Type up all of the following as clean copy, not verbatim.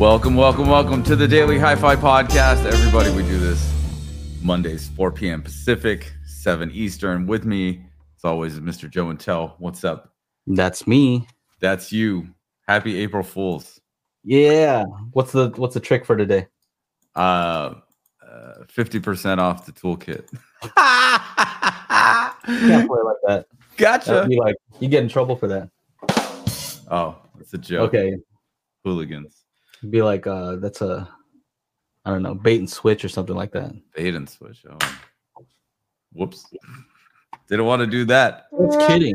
Welcome to the Daily Hi-Fi Podcast. Everybody, we do this Mondays, 4 p.m. Pacific, 7 Eastern. With me, as always, is Mr. Joe and Tell. What's up? That's me. That's you. Happy April Fools. Yeah. What's the trick for today? 50% off the toolkit. You can't play like that. Gotcha. Be like, you get in trouble for that. Oh, that's a joke. Okay. Hooligans. Be like, that's a, I don't know, bait and switch or something like that. Bait and switch. Oh, whoops. Didn't want to do that. Just kidding.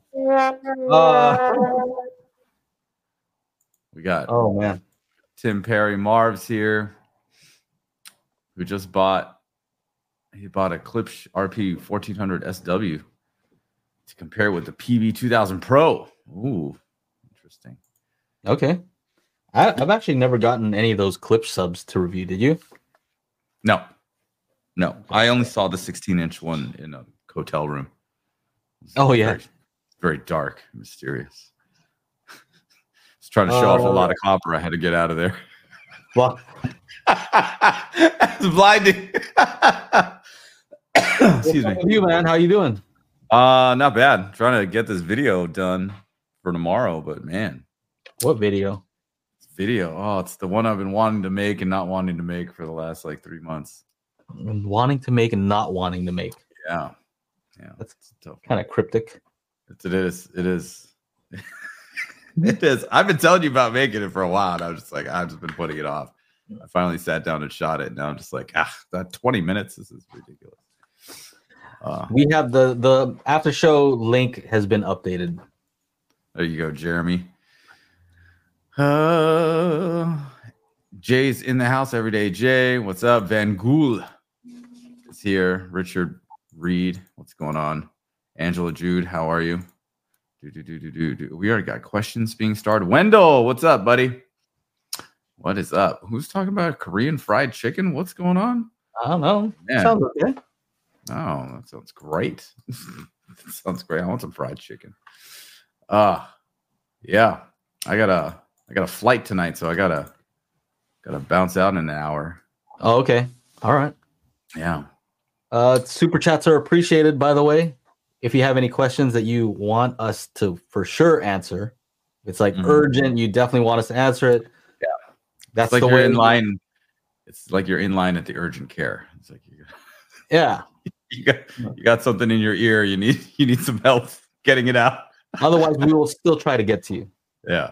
We got. Oh man. Tim Perry Marv's here, who just bought a Klipsch RP 1400 SW to compare with the PB 2000 Pro. Ooh, interesting. Okay. I've actually never gotten any of those Klipsch subs to review. Did you? No. I only saw the 16-inch one in a hotel room. Oh, yeah. Very, very dark, mysterious. Just trying to show off a lot of copper. I had to get out of there. Well, it's blinding. Excuse me. You, man, how you doing? Not bad. Trying to get this video done for tomorrow, but man. What video? Oh, it's the one I've been wanting to make and not wanting to make for the last like 3 months. Wanting to make and not wanting to make. Yeah. That's tough. Kind of cryptic. It is. It is. I've been telling you about making it for a while, and I was just like, I've just been putting it off. I finally sat down and shot it. And now I'm just like, that 20 minutes. This is ridiculous. We have the after show link has been updated. There you go, Jeremy. Jay's in the house every day. Jay, what's up? Van Gool is here. Richard Reed, what's going on? Angela Jude, how are you? We already got questions being started. Wendell, what's up, buddy? What is up? Who's talking about Korean fried chicken? What's going on? I don't know. Man. Sounds okay. Oh, that sounds great. That sounds great. I want some fried chicken. Yeah. I got a flight tonight, so I gotta bounce out in an hour. Oh, okay. All right. Yeah. Super chats are appreciated, by the way. If you have any questions that you want us to for sure answer, it's like urgent. You definitely want us to answer it. Yeah. That's like the you're way in line. It's like you're in line at the urgent care. It's like you got something in your ear. You need some help getting it out. Otherwise, we will still try to get to you. Yeah.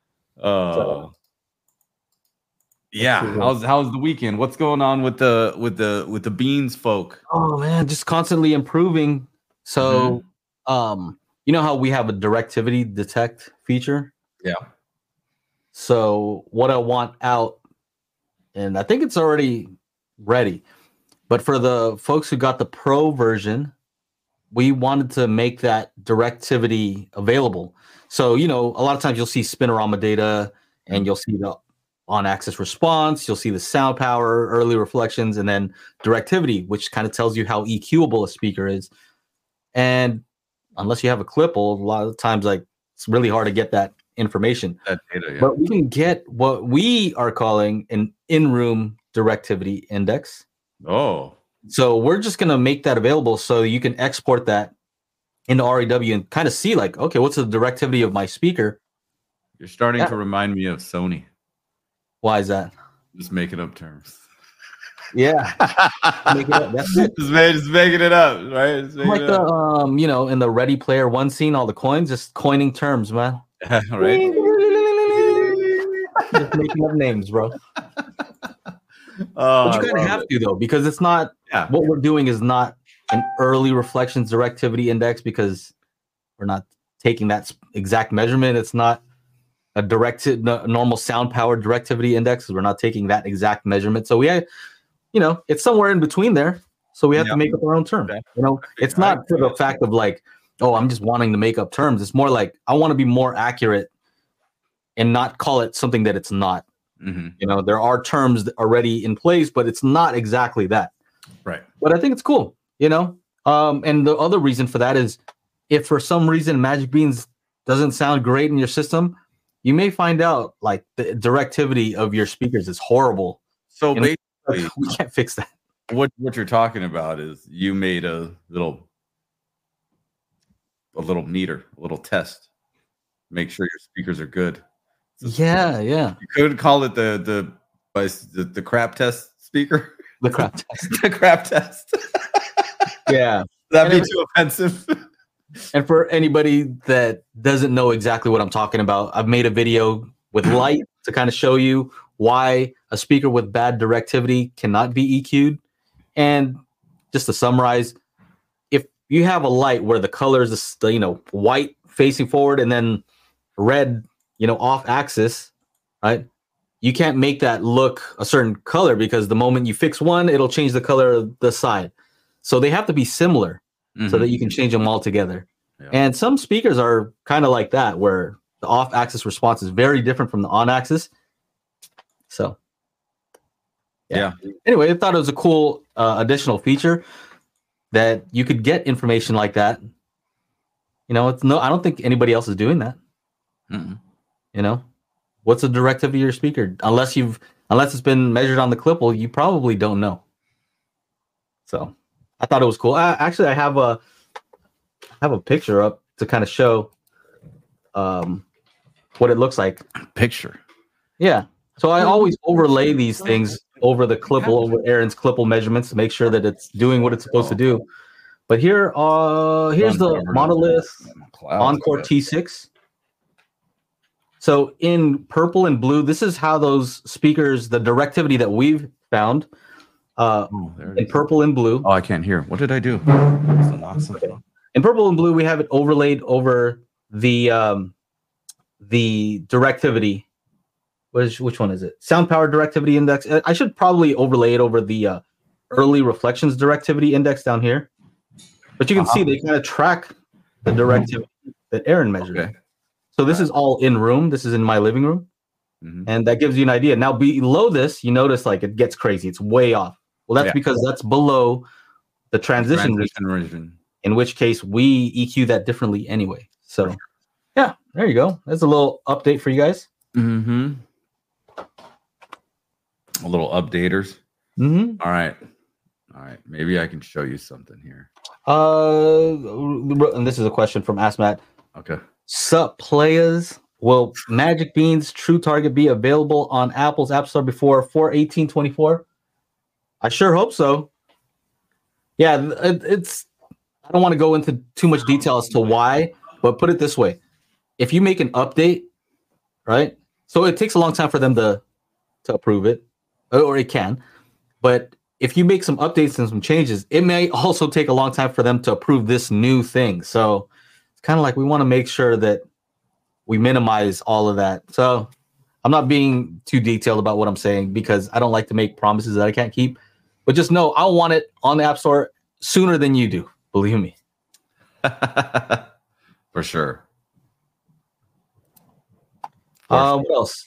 Yeah. How's the weekend? What's going on with the Beans folk? Oh man, just constantly improving. So, you know how we have a directivity detect feature? Yeah. So what I want out, and I think it's already ready, but for the folks who got the pro version, we wanted to make that directivity available. So, a lot of times you'll see Spinorama data and you'll see the on-axis response, you'll see the sound power, early reflections, and then directivity, which kind of tells you how EQable a speaker is. And unless you have a Klipple, a lot of times it's really hard to get that information. That data, yeah. But we can get what we are calling an in-room directivity index. Oh. So we're just going to make that available so you can export that into RAW and kind of see okay, what's the directivity of my speaker? You're starting to remind me of Sony. Why is that? Just making up terms. Yeah. Make it up. That's it. Just making it up, right? Like the in the Ready Player One scene, all the coins, just coining terms, man. Right. Just making up names, bro. But you kind of have to, though, because it's not what we're doing is not an early reflections directivity index, because we're not taking that exact measurement. It's not a normal sound power directivity index, because we're not taking that exact measurement. So we it's somewhere in between there. So we have to make up our own term. It's not for the fact of I'm just wanting to make up terms. It's more like I want to be more accurate and not call it something that it's not. Mm-hmm. There are terms already in place, but it's not exactly that. Right. But I think it's cool, and the other reason for that is if for some reason Magic Beans doesn't sound great in your system, you may find out like the directivity of your speakers is horrible. So basically, we can't fix that. What you're talking about is you made a little meter, a little test. Make sure your speakers are good. Yeah. You could call it the crap test speaker. The crap test. The crap test. Yeah. That'd be too offensive. And for anybody that doesn't know exactly what I'm talking about, I've made a video with light to kind of show you why a speaker with bad directivity cannot be EQ'd. And just to summarize, if you have a light where the color is, white facing forward and then red, off axis, right? You can't make that look a certain color because the moment you fix one, it'll change the color of the side. So they have to be similar so that you can change them all together. Yeah. And some speakers are kind of like that, where the off axis response is very different from the on axis. So, yeah. Anyway, I thought it was a cool additional feature that you could get information like that. I don't think anybody else is doing that. What's the directivity of your speaker? Unless it's been measured on the Klippel, you probably don't know. So, I thought it was cool. Actually, I have a picture up to kind of show what it looks like. Picture. Yeah. So I always overlay these things over the Klippel, over Aaron's Klippel measurements to make sure that it's doing what it's supposed to do. But here's the Monolith Encore T6. So in purple and blue, this is how those speakers, the directivity that we've found in purple and blue. Oh, I can't hear. What did I do? In purple and blue, we have it overlaid over the directivity. Which one is it? Sound power directivity index. I should probably overlay it over the early reflections directivity index down here. But you can see they kind of track the directivity that Aaron measured. Okay. So this is all in room. This is in my living room. And that gives you an idea. Now below this, you notice like it gets crazy. It's way off. Well, that's because that's below the transition region. In which case we EQ that differently anyway. So yeah, there you go. That's a little update for you guys. A little updaters. All right. Maybe I can show you something here. And this is a question from AskMatt. Okay. Sup players? Will Magic Bean's True Target be available on Apple's App Store before 4/18/24? I sure hope so. Yeah, it's. I don't want to go into too much detail as to why, but put it this way: if you make an update, right? So it takes a long time for them to approve it, or it can. But if you make some updates and some changes, it may also take a long time for them to approve this new thing. So it's kind of like we want to make sure that we minimize all of that. So I'm not being too detailed about what I'm saying because I don't like to make promises that I can't keep. But just know I want it on the App Store sooner than you do. Believe me. For sure. What else?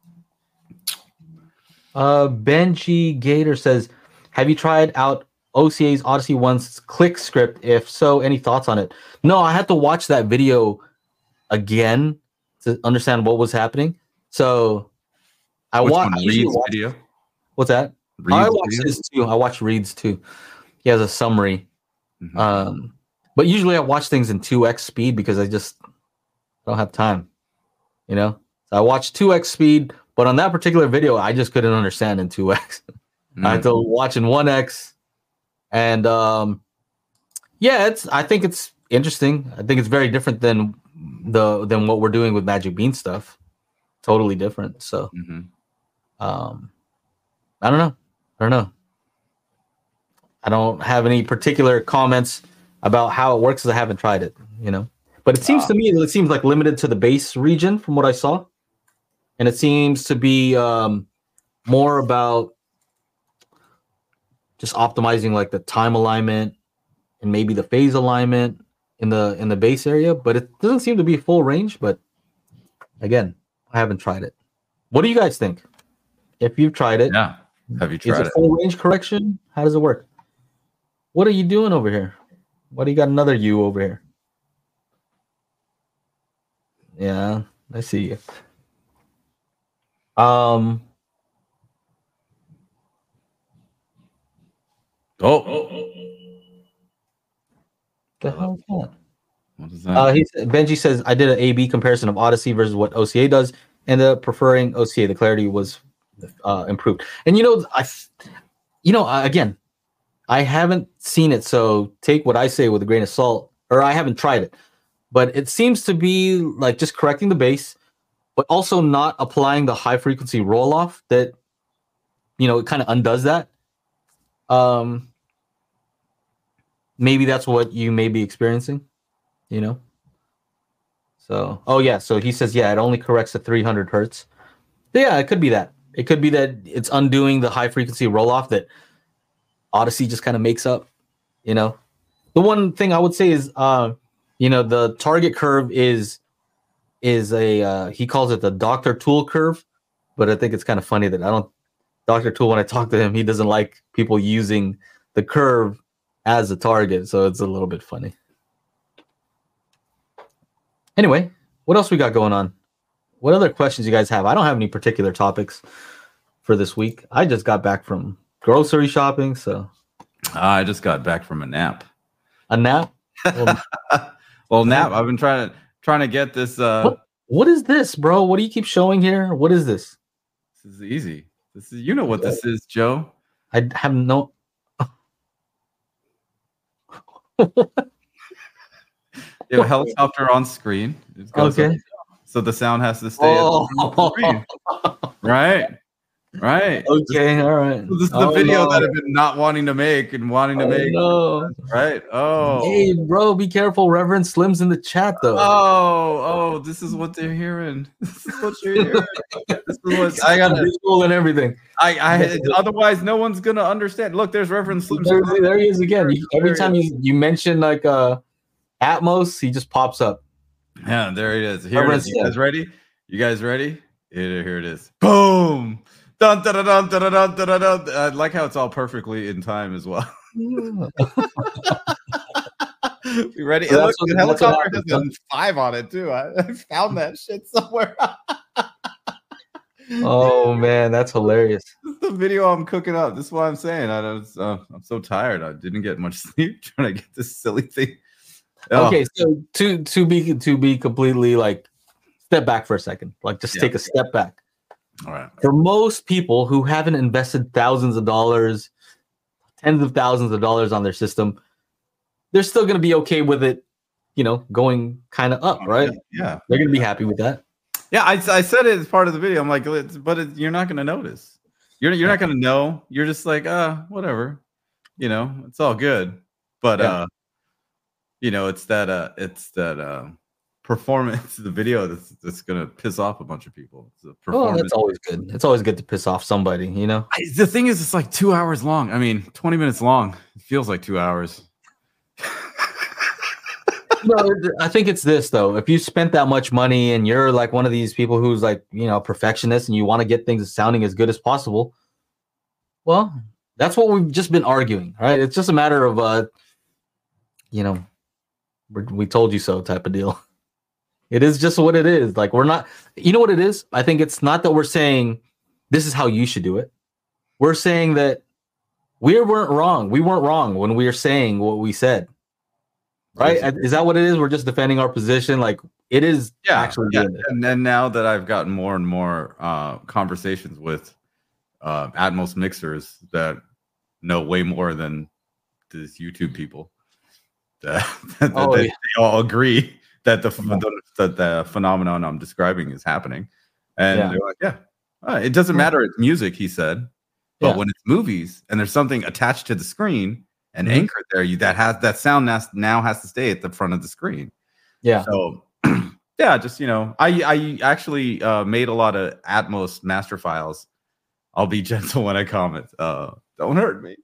Benji Gator says, have you tried out OCA's Odyssey One's click script? If so, any thoughts on it? No, I had to watch that video again to understand what was happening. So I watched Reed's video. What's that? I watched his too. I watched Reed's too. He has a summary. But usually I watch things in 2x speed because I just don't have time. So I watched 2x speed, but on that particular video, I just couldn't understand in 2x. I had to watch in 1x. And I think it's interesting. I think it's very different than what we're doing with Magic Bean stuff. Totally different. So I don't know. I don't have any particular comments about how it works because I haven't tried it, But it seems to me that it seems like limited to the base region from what I saw. And it seems to be more about just optimizing like the time alignment and maybe the phase alignment in the base area. But it doesn't seem to be full range. But again, I haven't tried it. What do you guys think? If you've tried it, have you tried it full range correction? How does it work? What are you doing over here? What do you got another you over here? Yeah, I see you. Um. The hell is that? What is that? Benji says I did an A/B comparison of Odyssey versus what OCA does, and preferring OCA. The clarity was improved. And again, I haven't seen it, so take what I say with a grain of salt. Or I haven't tried it, but it seems to be like just correcting the bass, but also not applying the high frequency roll off that it kind of undoes that. Maybe that's what you may be experiencing, So, so he says, it only corrects at 300 hertz. Yeah, it could be that. It could be that it's undoing the high frequency roll off that Odyssey just kind of makes up, The one thing I would say is, the target curve is a, he calls it the Dr. Tool curve, but I think it's kind of funny that Dr. Tool, when I talk to him, he doesn't like people using the curve as a target, so it's a little bit funny. Anyway, what else we got going on? What other questions you guys have? I don't have any particular topics for this week. I just got back from grocery shopping, so I just got back from a nap. A nap? Well, nap. I've been trying to get this. What is this, bro? What do you keep showing here? What is this? This is easy. This is what this is, Joe. I have no. You have a helicopter on screen. Okay. So the sound has to stay at the screen. Right. Okay, all right. So this is the video that I've been not wanting to make and wanting to make. No. Right. Oh. Hey, bro, be careful. Reverend Slim's in the chat, though. Oh, this is what they're hearing. This is what you're hearing. This is what I got visual and everything. I otherwise no one's gonna understand. Look, there's Reverend Slim. There he is again. Every time you mention like Atmos, he just pops up. Yeah, there he is. Here it is. You guys ready? Here it is. Boom. Dun, dun, dun, dun, dun, dun, dun, dun. I like how it's all perfectly in time as well. You ready? So look, the helicopter has a 5 on it too. I found that shit somewhere. Oh man, that's hilarious. This is the video I'm cooking up. This is what I'm saying. I'm so tired. I didn't get much sleep trying to get this silly thing. Okay, so to be completely like step back for a second. Like just take a step back. All right. For most people who haven't invested thousands of dollars, tens of thousands of dollars on their system, they're still going to be okay with it, going kind of up, right? Yeah. They're going to be happy with that. Yeah, I said it as part of the video. I'm like, you're not going to notice. You're not going to know. You're just like, whatever. It's all good. But it's that performance, the video that's gonna piss off a bunch of people. That's always good. It's always good to piss off somebody, The thing is, it's like 2 hours long. I mean, 20 minutes long. It feels like 2 hours. I think it's this though. If you spent that much money and you're like one of these people who's like, perfectionist and you want to get things sounding as good as possible, well, that's what we've just been arguing, right? It's just a matter of we told you so type of deal. It is just what it is. Like we're not, what it is? I think it's not that we're saying this is how you should do it. We're saying that we weren't wrong. We weren't wrong when we were saying what we said. Right? Is that what it is? We're just defending our position. Like it is actually doing it. And then now that I've gotten more and more conversations with Atmos mixers that know way more than these YouTube people, they all agree that the phenomenon I'm describing is happening, and they're like, it doesn't matter. It's music, he said, but when it's movies and there's something attached to the screen and anchored there, that sound now has to stay at the front of the screen. Yeah. So just I actually made a lot of Atmos master files. I'll be gentle when I comment. Don't hurt me.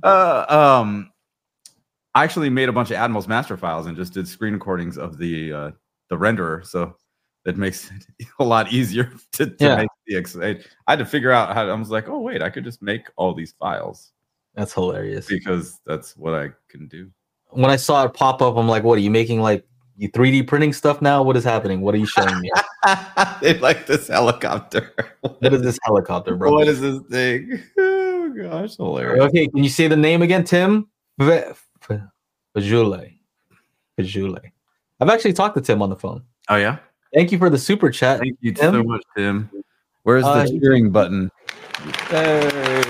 I actually made a bunch of Atmos master files and just did screen recordings of the renderer, so that makes it a lot easier to make the. I had to figure out how. I was like, oh wait, I could just make all these files. That's hilarious because that's what I can do. When I saw it pop up, I'm like, what are you making? Like You 3D printing stuff now? What is happening? What are you showing me? They like this helicopter. What is this helicopter, bro? What is this thing? Oh gosh, hilarious. Okay, can you say the name again, Tim? Fajule. I've actually talked to Tim on the phone. Oh yeah. Thank you for the super chat. Thank you Tim. so much, Tim. Where's the cheering button? Hey.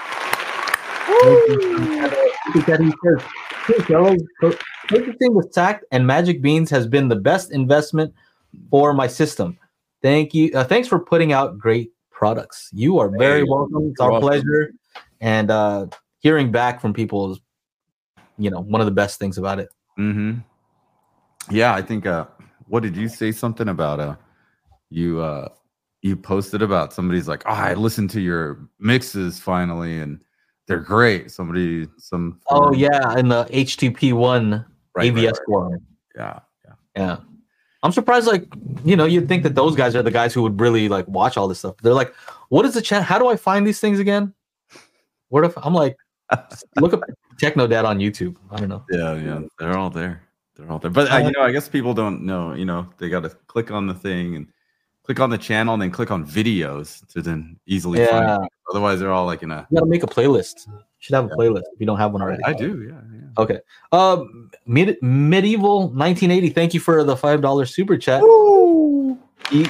Purchasing with Sacked and Magic Beans has been the best investment for my system. Thank you. Thanks for putting out great products. You are very welcome. It's our pleasure. And hearing back from people is, one of the best things about it. Mm-hmm. Yeah, I think. What did you say? Something about you posted about somebody's like, I listened to your mixes finally, and they're great. Oh yeah, in the HTTP1 AVS forum. Yeah. I'm surprised, you'd think that those guys are the guys who would really watch all this stuff. They're like, what is the channel? How do I find these things again? What if I'm like, look up Techno Dad on YouTube? I don't know. Yeah, they're all there. But I guess people don't know. They got to click on the thing and click on the channel and then click on videos to then easily find it. Otherwise, they're all like in a. You got to make a playlist. You should have a playlist if you don't have one already. I do. Yeah. Okay. Medieval 1980. Thank you for the $5 super chat. He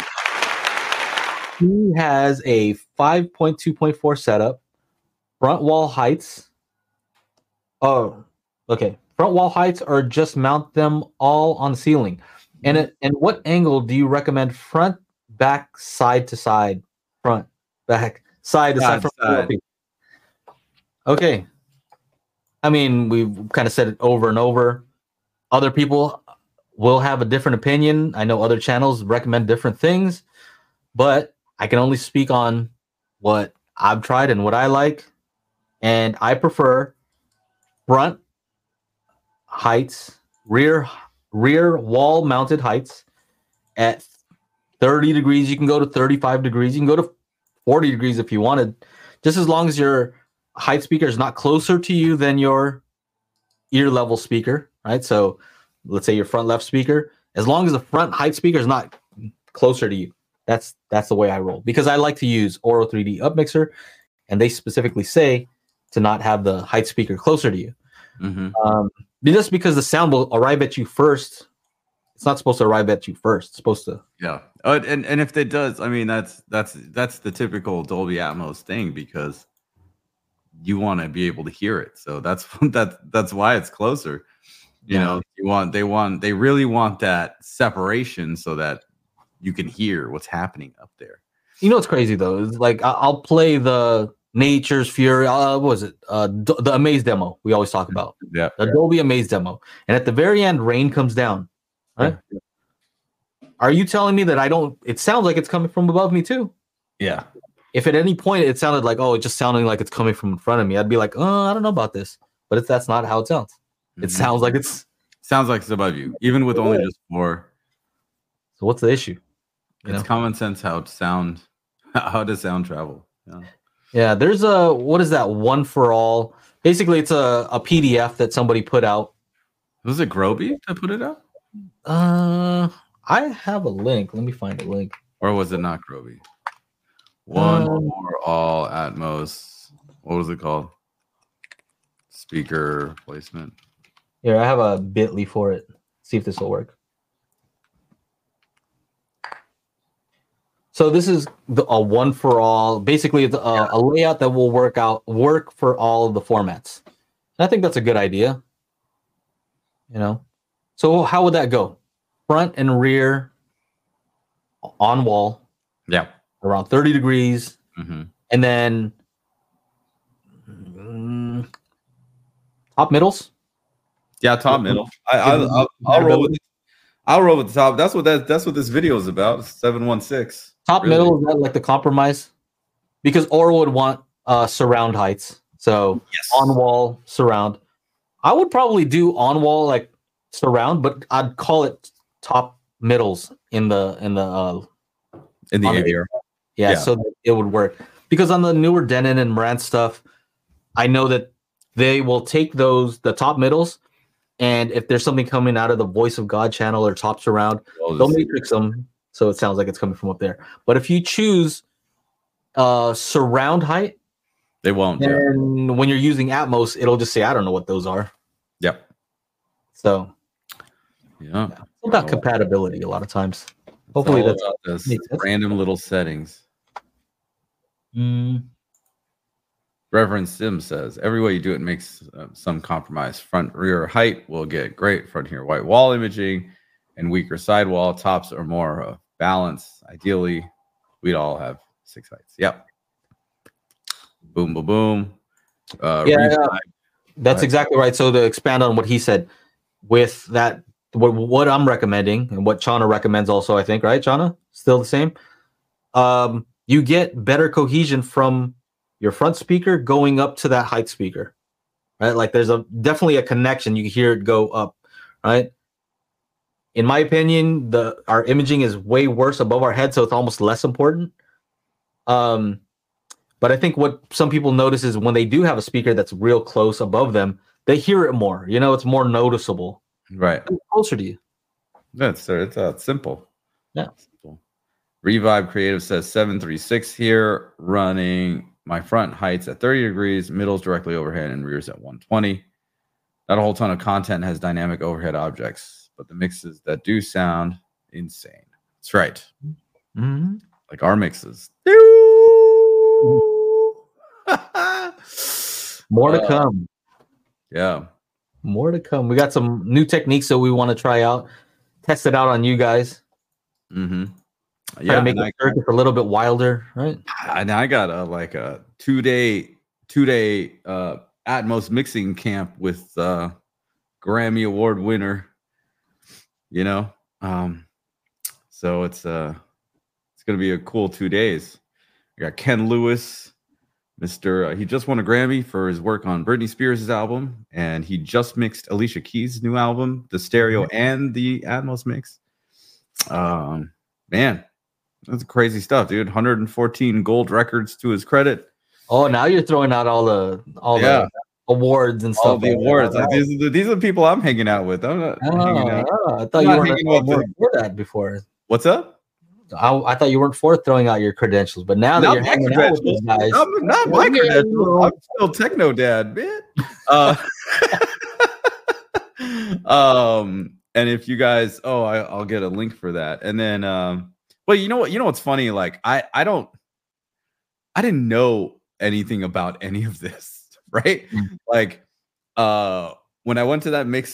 has a 5.2.4 setup. Front wall heights. Oh, okay. Front wall heights, or just mount them all on the ceiling. And what angle do you recommend? Front, back, side to side, front, back, side to side. Okay. I mean, we've kind of said it over and over. Other people will have a different opinion. I know other channels recommend different things, but I can only speak on what I've tried and what I like. And I prefer front heights, rear wall mounted heights at 30 degrees. You can go to 35 degrees. You can go to 40 degrees if you wanted, just as long as your height speaker is not closer to you than your ear level speaker, right? So let's say your front left speaker, as long as the front height speaker is not closer to you, that's the way I roll, because I like to use Oro 3D Upmixer, and they specifically say to not have the height speaker closer to you. Mm-hmm. Just because the sound will arrive at you first. It's not supposed to arrive at you first. It's supposed to. Yeah. And if it does, I mean, that's the typical Dolby Atmos thing, because you want to be able to hear it. So that's why it's closer. You know, they really want that separation so that you can hear what's happening up there. You know what's crazy though? It's like I'll play the Nature's Fury. What was it? The Amaze demo we always talk about. Yeah. The Dolby Amaze demo. And at the very end, rain comes down. Right? Yeah. Are you telling me that it sounds like it's coming from above me too? Yeah. If at any point it sounded like, it just sounding like it's coming from in front of me, I'd be like, I don't know about this. But that's not how it sounds. It sounds like it's above you, even with only just 4. So what's the issue? It's common sense how does sound travel? Yeah, there's what is that, One for All? Basically, it's a PDF that somebody put out. Was it Groby that put it out? I have a link. Let me find a link. Or was it not Groby? One for All Atmos. What was it called? Speaker placement. Here, I have a bit.ly for it. See if this will work. So this is a One for All. Basically, it's a layout that will work for all of the formats. And I think that's a good idea. So how would that go? Front and rear on wall. Yeah. Around 30 degrees. Mm-hmm. And then top middles. Yeah, top middle. I'll roll with it. I'll roll with the top. That's what this video is about. 716. Top middle, is that like the compromise? Because Oro would want surround heights. So on wall surround. I would probably do on wall like surround, but I'd call it top middles in the AVR. Yeah, so that it would work. Because on the newer Denon and Marantz stuff, I know that they will take the top middles And if there's something coming out of the Voice of God channel or top surround, they'll matrix them so it sounds like it's coming from up there. But if you choose surround height, they won't. And when you're using Atmos, it'll just say, I don't know what those are. Yep. So yeah. It's about compatibility a lot of times. Hopefully that's random little settings. Mm. Reverend Sim says, every way you do it makes some compromise. Front rear height will get great. Front here white wall imaging and weaker sidewall. Tops are more balance. Ideally, we'd all have 6 heights. Yep. Boom, boom, boom. That's exactly right. So to expand on what he said, with that, what I'm recommending and what Chana recommends also, I think, right, Chana? Still the same? You get better cohesion from your front speaker going up to that height speaker, right? Like there's definitely a connection. You can hear it go up, right? In my opinion, our imaging is way worse above our head, so it's almost less important. But I think what some people notice is when they do have a speaker that's real close above them, they hear it more. It's more noticeable. Right. It's closer to you. It's simple. Yeah. Simple. Revibe Creative says 736 here, running my front heights at 30 degrees, middle's directly overhead, and rear's at 120. Not a whole ton of content has dynamic overhead objects, but the mixes that do sound insane. That's right. Mm-hmm. Like our mixes. More to come. Yeah. More to come. We got some new techniques that we want to try out, test it out on you guys. Mm-hmm. Try to make the circuit a little bit wilder, right? And I got a 2-day Atmos mixing camp with Grammy Award winner. So it's gonna be a cool 2 days. I got Ken Lewis, he just won a Grammy for his work on Britney Spears' album, and he just mixed Alicia Keys' new album, the stereo and the Atmos mix. Man, that's crazy stuff, dude. 114 gold records to his credit. Oh, now you're throwing out all the awards and stuff. All the awards. Like, these are the people I'm hanging out with. I'm not hanging out. I thought you weren't for that before. What's up? I thought you weren't for throwing out your credentials, but now that you're hanging out with these guys, not my credentials. I'm still techno dad, man. And if you guys, I'll get a link for that. And then, well, you know what's funny? Like I didn't know anything about any of this, right? Mm-hmm. Like, when I went to that Mix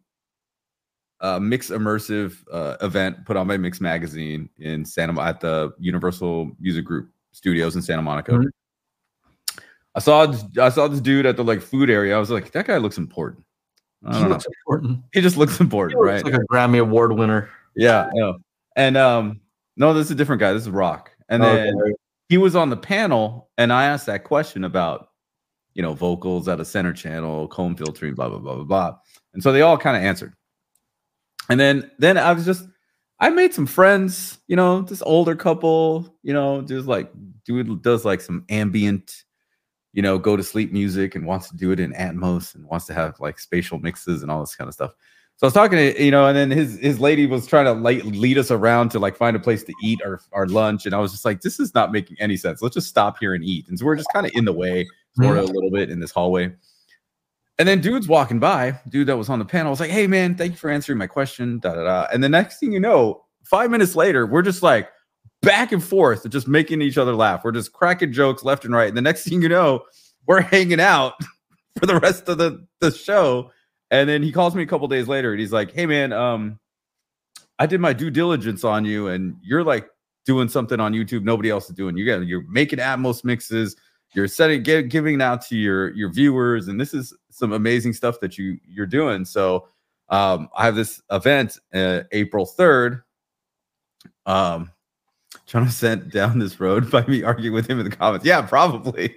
Immersive event put on by Mix Magazine in at the Universal Music Group Studios in Santa Monica. Mm-hmm. I saw this dude at the food area. I was like, that guy looks important. Important. He just looks important, right? Like a Grammy Award winner. Yeah, no. And no, this is a different guy. This is Rock. And then he was on the panel, and I asked that question about, vocals at a center channel, comb filtering, blah blah blah blah blah. And so they all kind of answered. And then I made some friends, this older couple, dude does some ambient, go to sleep music and wants to do it in Atmos and wants to have spatial mixes and all this kind of stuff. So I was talking to, and then his lady was trying to lead us around to find a place to eat our lunch. And I was just like, this is not making any sense. Let's just stop here and eat. And so we're just kind of in the way, sort of a little bit in this hallway. And then dude that was on the panel was like, hey man, thank you for answering my question. Da, da, da. And the next thing you know, 5 minutes later, we're just back and forth, just making each other laugh. We're just cracking jokes left and right. And the next thing you know, we're hanging out for the rest of the show. And then he calls me a couple days later and he's like, hey man, I did my due diligence on you and you're doing something on YouTube nobody else is doing. You're making Atmos mixes, you're giving it out to your viewers, and this is some amazing stuff that you're doing. So I have this event April 3rd. Trying to send down this road by me arguing with him in the comments. Yeah, probably.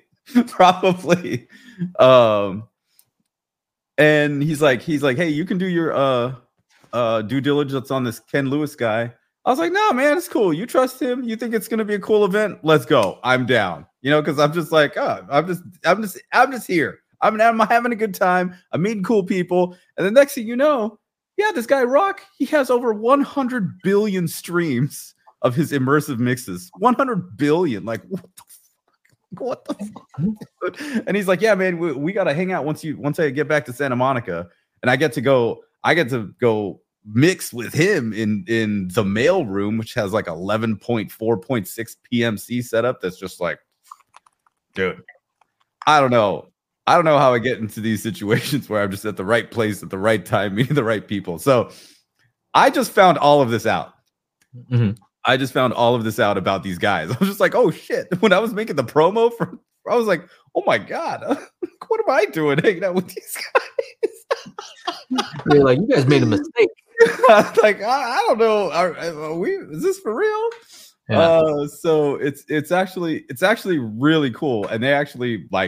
And he's like, hey, you can do your due diligence on this Ken Lewis guy. I was like, no, man, it's cool. You trust him. You think it's gonna be a cool event? Let's go. I'm down. Because I'm just I'm just here. I'm having a good time. I'm meeting cool people. And the next thing you know, yeah, this guy Rock, he has over 100 billion streams of his immersive mixes. 100 billion. Like, what the fuck? And he's like, yeah, man, we got to hang out once I get back to Santa Monica, and I get to go mix with him in the mail room, which has like 11.4.6 PMC setup. That's just like, dude, I don't know how I get into these situations where I'm just at the right place at the right time, meeting the right people. So I just found all of this out. Mm-hmm. I just found all of this out about these guys. I was just like, oh shit. When I was making the promo I was like, oh my God, what am I doing hanging out with these guys? You're like, you guys made a mistake. Like, I don't know. Is this for real? Yeah. So it's actually really cool. And they actually like,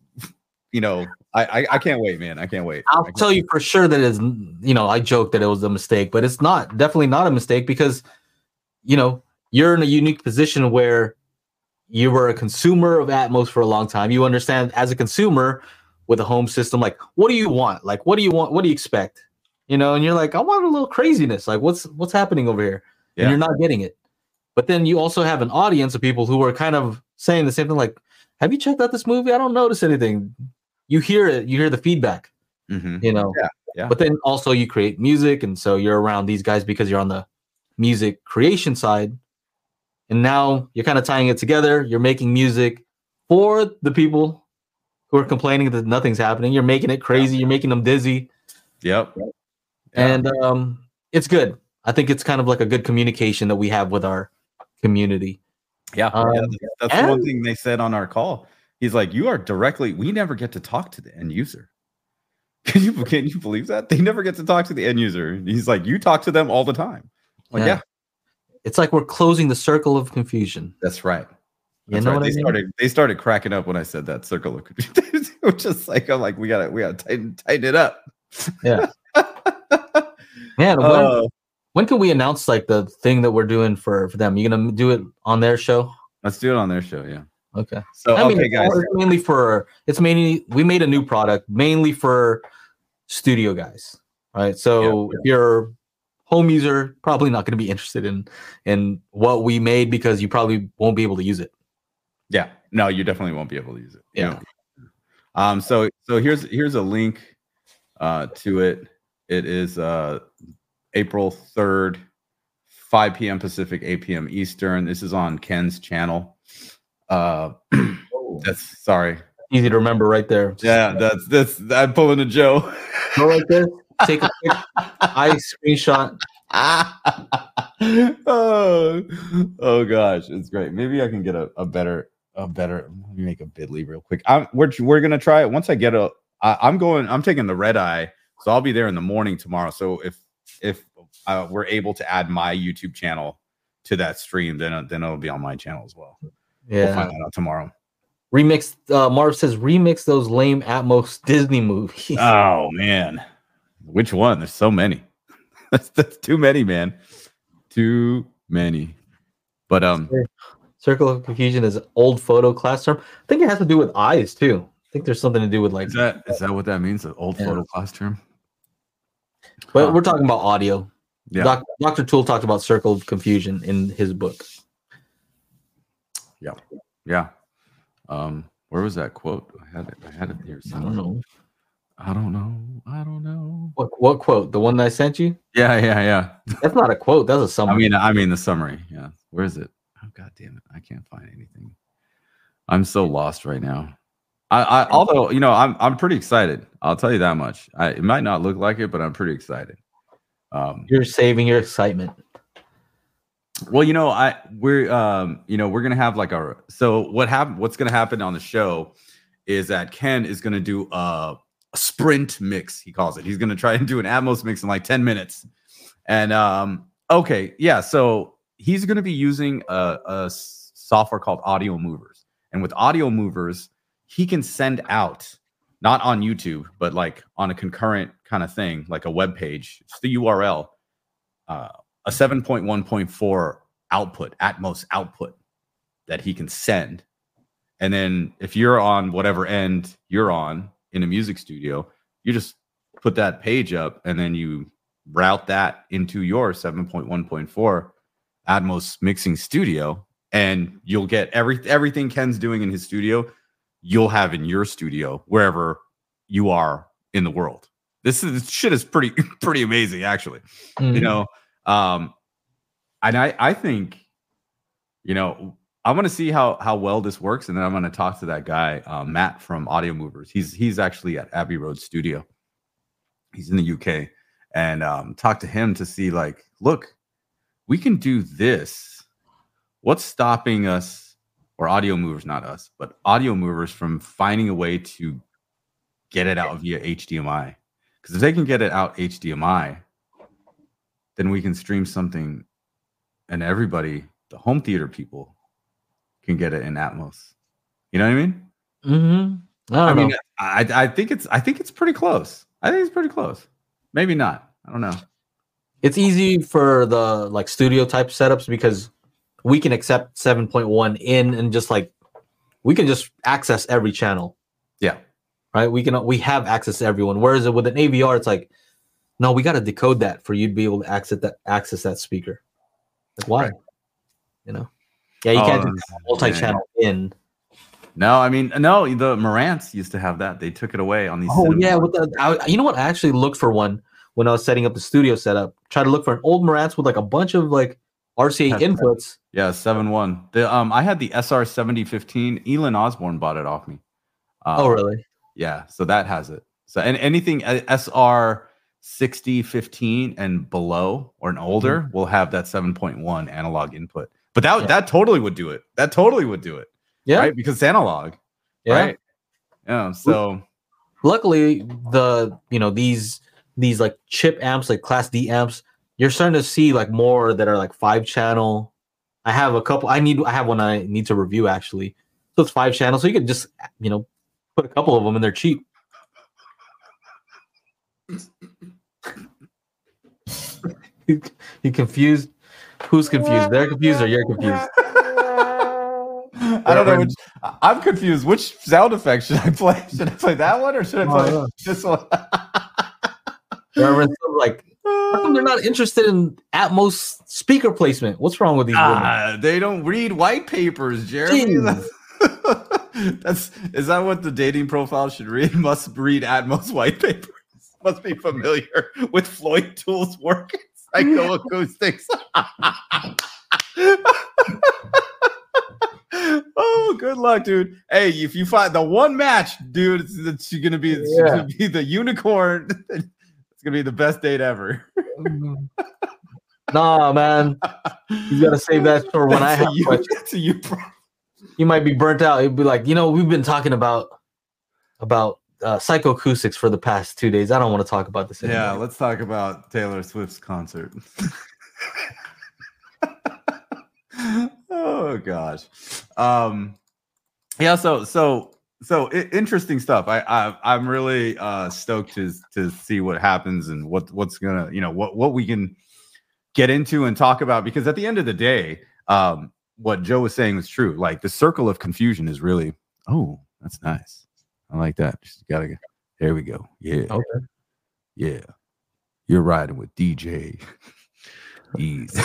I can't wait, man. I can't wait. I'll tell you for sure that it's, I joked that it was a mistake, but it's definitely not a mistake because, you're in a unique position where you were a consumer of Atmos for a long time. You understand as a consumer with a home system, like, what do you want? Like, what do you want? What do you expect? And you're like, I want a little craziness. Like, what's happening over here? Yeah. And you're not getting it. But then you also have an audience of people who are kind of saying the same thing, like, have you checked out this movie? I don't notice anything. You hear it. You hear the feedback, Yeah. But then also you create music. And so you're around these guys because you're on the music creation side. And now you're kind of tying it together. You're making music for the people who are complaining that nothing's happening. You're making it crazy. You're making them dizzy. Yep. And it's good. I think it's kind of like a good communication that we have with our community. Yeah. That's the one thing they said on our call. He's like, we never get to talk to the end user. Can you believe that? They never get to talk to the end user. He's like, you talk to them all the time. Like, yeah. It's like we're closing the circle of confusion. That's right. What I mean? They started cracking up when I said that circle of confusion. Just like, I'm like, we gotta tighten it up. Yeah. Man, when can we announce like the thing that we're doing for them? You gonna do it on their show? Let's do it on their show. Yeah. Okay. So guys, we made a new product mainly for studio guys. Right. So if you're a home user, probably not going to be interested in what we made because you probably won't be able to use it. Yeah. No, you definitely won't be able to use it. Yeah. So here's a link to it. It is April 3rd, 5 p.m. Pacific, 8 p.m. Eastern. This is on Ken's channel. That's sorry. Easy to remember right there. Yeah, that's I'm pulling a Joe. Go like this. Take a quick screenshot. Oh gosh, it's great. Maybe I can get a better. Let me make a Bitly real quick. We're gonna try it once I get I'm taking the red eye, so I'll be there in the morning tomorrow. So if we're able to add my YouTube channel to that stream, then it'll be on my channel as well. Yeah, we'll find that out tomorrow. Remix. Marv says remix those lame Atmos Disney movies. Oh man, which one? There's so many. that's too many, man. Too many. But Circle of Confusion is an old photo class term. I think it has to do with eyes too. I think there's something to do with like. Is that what that means? An old photo class term? But we're talking about audio. Yeah. Dr. Tool talked about Circle of Confusion in his book. Yeah. Yeah. Where was that quote? I had it here somewhere. I don't know. What quote? The one that I sent you? Yeah. That's not a quote. That's a summary. I mean the summary. Yeah. Where is it? Oh god damn it! I can't find anything. I'm so lost right now. Although I'm pretty excited. I'll tell you that much. It might not look like it, but I'm pretty excited. You're saving your excitement. Well, we're gonna have like what's gonna happen on the show is that Ken is gonna do a sprint mix, he calls it. He's gonna try and do an Atmos mix in like 10 minutes. And so he's gonna be using a software called Audio Movers. And with Audio Movers, he can send out, not on YouTube, but like on a concurrent kind of thing, like a web page. It's the URL, a 7.1.4 output, Atmos output that he can send. And then if you're on whatever end you're on, in a music studio, you just put that page up and then you route that into your 7.1.4 Atmos mixing studio, and you'll get everything Ken's doing in his studio, you'll have in your studio wherever you are in the world. This shit is pretty amazing, actually. You know, and I think, you know, I want to see how well this works, and then I'm going to talk to that guy Matt from Audio Movers. He's actually at Abbey Road Studio. He's in the UK, and talk to him to see, like, look, we can do this. What's stopping us, or Audio Movers, not us, but Audio Movers, from finding a way to get it out via HDMI? Because if they can get it out HDMI, then we can stream something, and everybody, the home theater people, can get it in Atmos. You know what I mean? Mm-hmm. I mean, I think it's pretty close. I think it's pretty close. Maybe not. I don't know. It's easy for the like studio type setups because we can accept 7.1 in and just like we can just access every channel. Yeah. Right. We have access to everyone. Whereas with an AVR, it's like, no, we got to decode that for you to be able to access that speaker. Like, why? Right. You know? Yeah, you can't just multi-channel in. No, I mean, no, the Marantz used to have that. They took it away on these. Oh, yeah. You know what? I actually looked for one when I was setting up the studio setup. Tried to look for an old Marantz with like a bunch of like RCA inputs. Yeah, 7.1. I had the SR 7015. Elon Osborne bought it off me. Oh, really? Yeah, so that has it. So and anything SR 6015 and below or an older will have that 7.1 analog input. But that totally would do it. That totally would do it. Yeah, right? Because it's analog. Yeah. Right? Yeah. So luckily, these like chip amps, like Class D amps, you're starting to see like more that are like 5-channel. I have a couple. I have one I need to review actually. So it's 5 channels. So you could just put a couple of them and they're cheap. You confused? Who's confused? They're confused or you're confused? I don't know. I'm confused. Which sound effect should I play? Should I play that one or should I play this one? Like, how come they're not interested in Atmos speaker placement? What's wrong with these women? They don't read white papers, Jeremy. Is that what the dating profile should read? Must read Atmos white papers. Must be familiar with Floyd Tools' work in psychoacoustics. Oh, good luck, dude. Hey, if you find the one match, dude, it's gonna be the unicorn. It's gonna be the best date ever. Nah, man, you gotta save that for when I have questions. You might be burnt out. It'd be like, we've been talking about psychoacoustics for the past 2 days. I don't want to talk about this anymore. Yeah, let's talk about Taylor Swift's concert. Oh gosh. Yeah, so interesting stuff. I'm really stoked to see what happens and what's gonna, what we can get into and talk about, because at the end of the day, what Joe was saying was true. Like, the circle of confusion is really, oh, that's nice. I like that. Just gotta go. There we go. Yeah. Okay. Yeah. You're riding with DJ. Easy.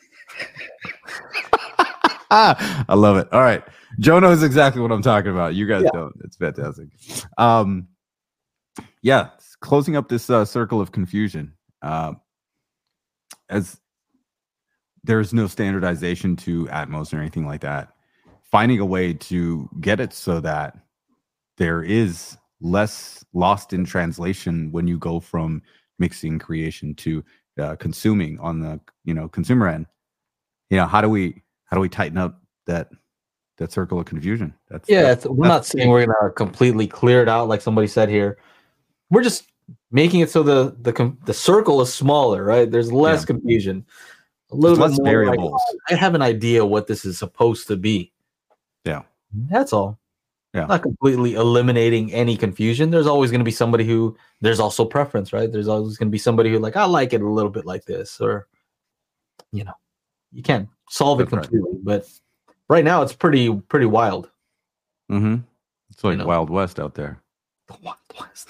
I love it. All right. Joe knows exactly what I'm talking about. You guys don't. It's fantastic. Yeah. Closing up this circle of confusion. As there's no standardization to Atmos or anything like that. Finding a way to get it so that there is less lost in translation when you go from mixing creation to consuming on the consumer end. How do we tighten up that circle of confusion? We're not saying we're gonna completely clear it out like somebody said here. We're just making it so the circle is smaller, right? There's less confusion, a little bit less more variables. Like, I have an idea what this is supposed to be. Yeah, that's all. Yeah, not completely eliminating any confusion. There's always going to be somebody who there's also preference, right? There's always going to be somebody who like, I like it a little bit like this, or you can't solve it completely, but right now it's pretty wild. Mm-hmm. It's like Wild West out there. The Wild West.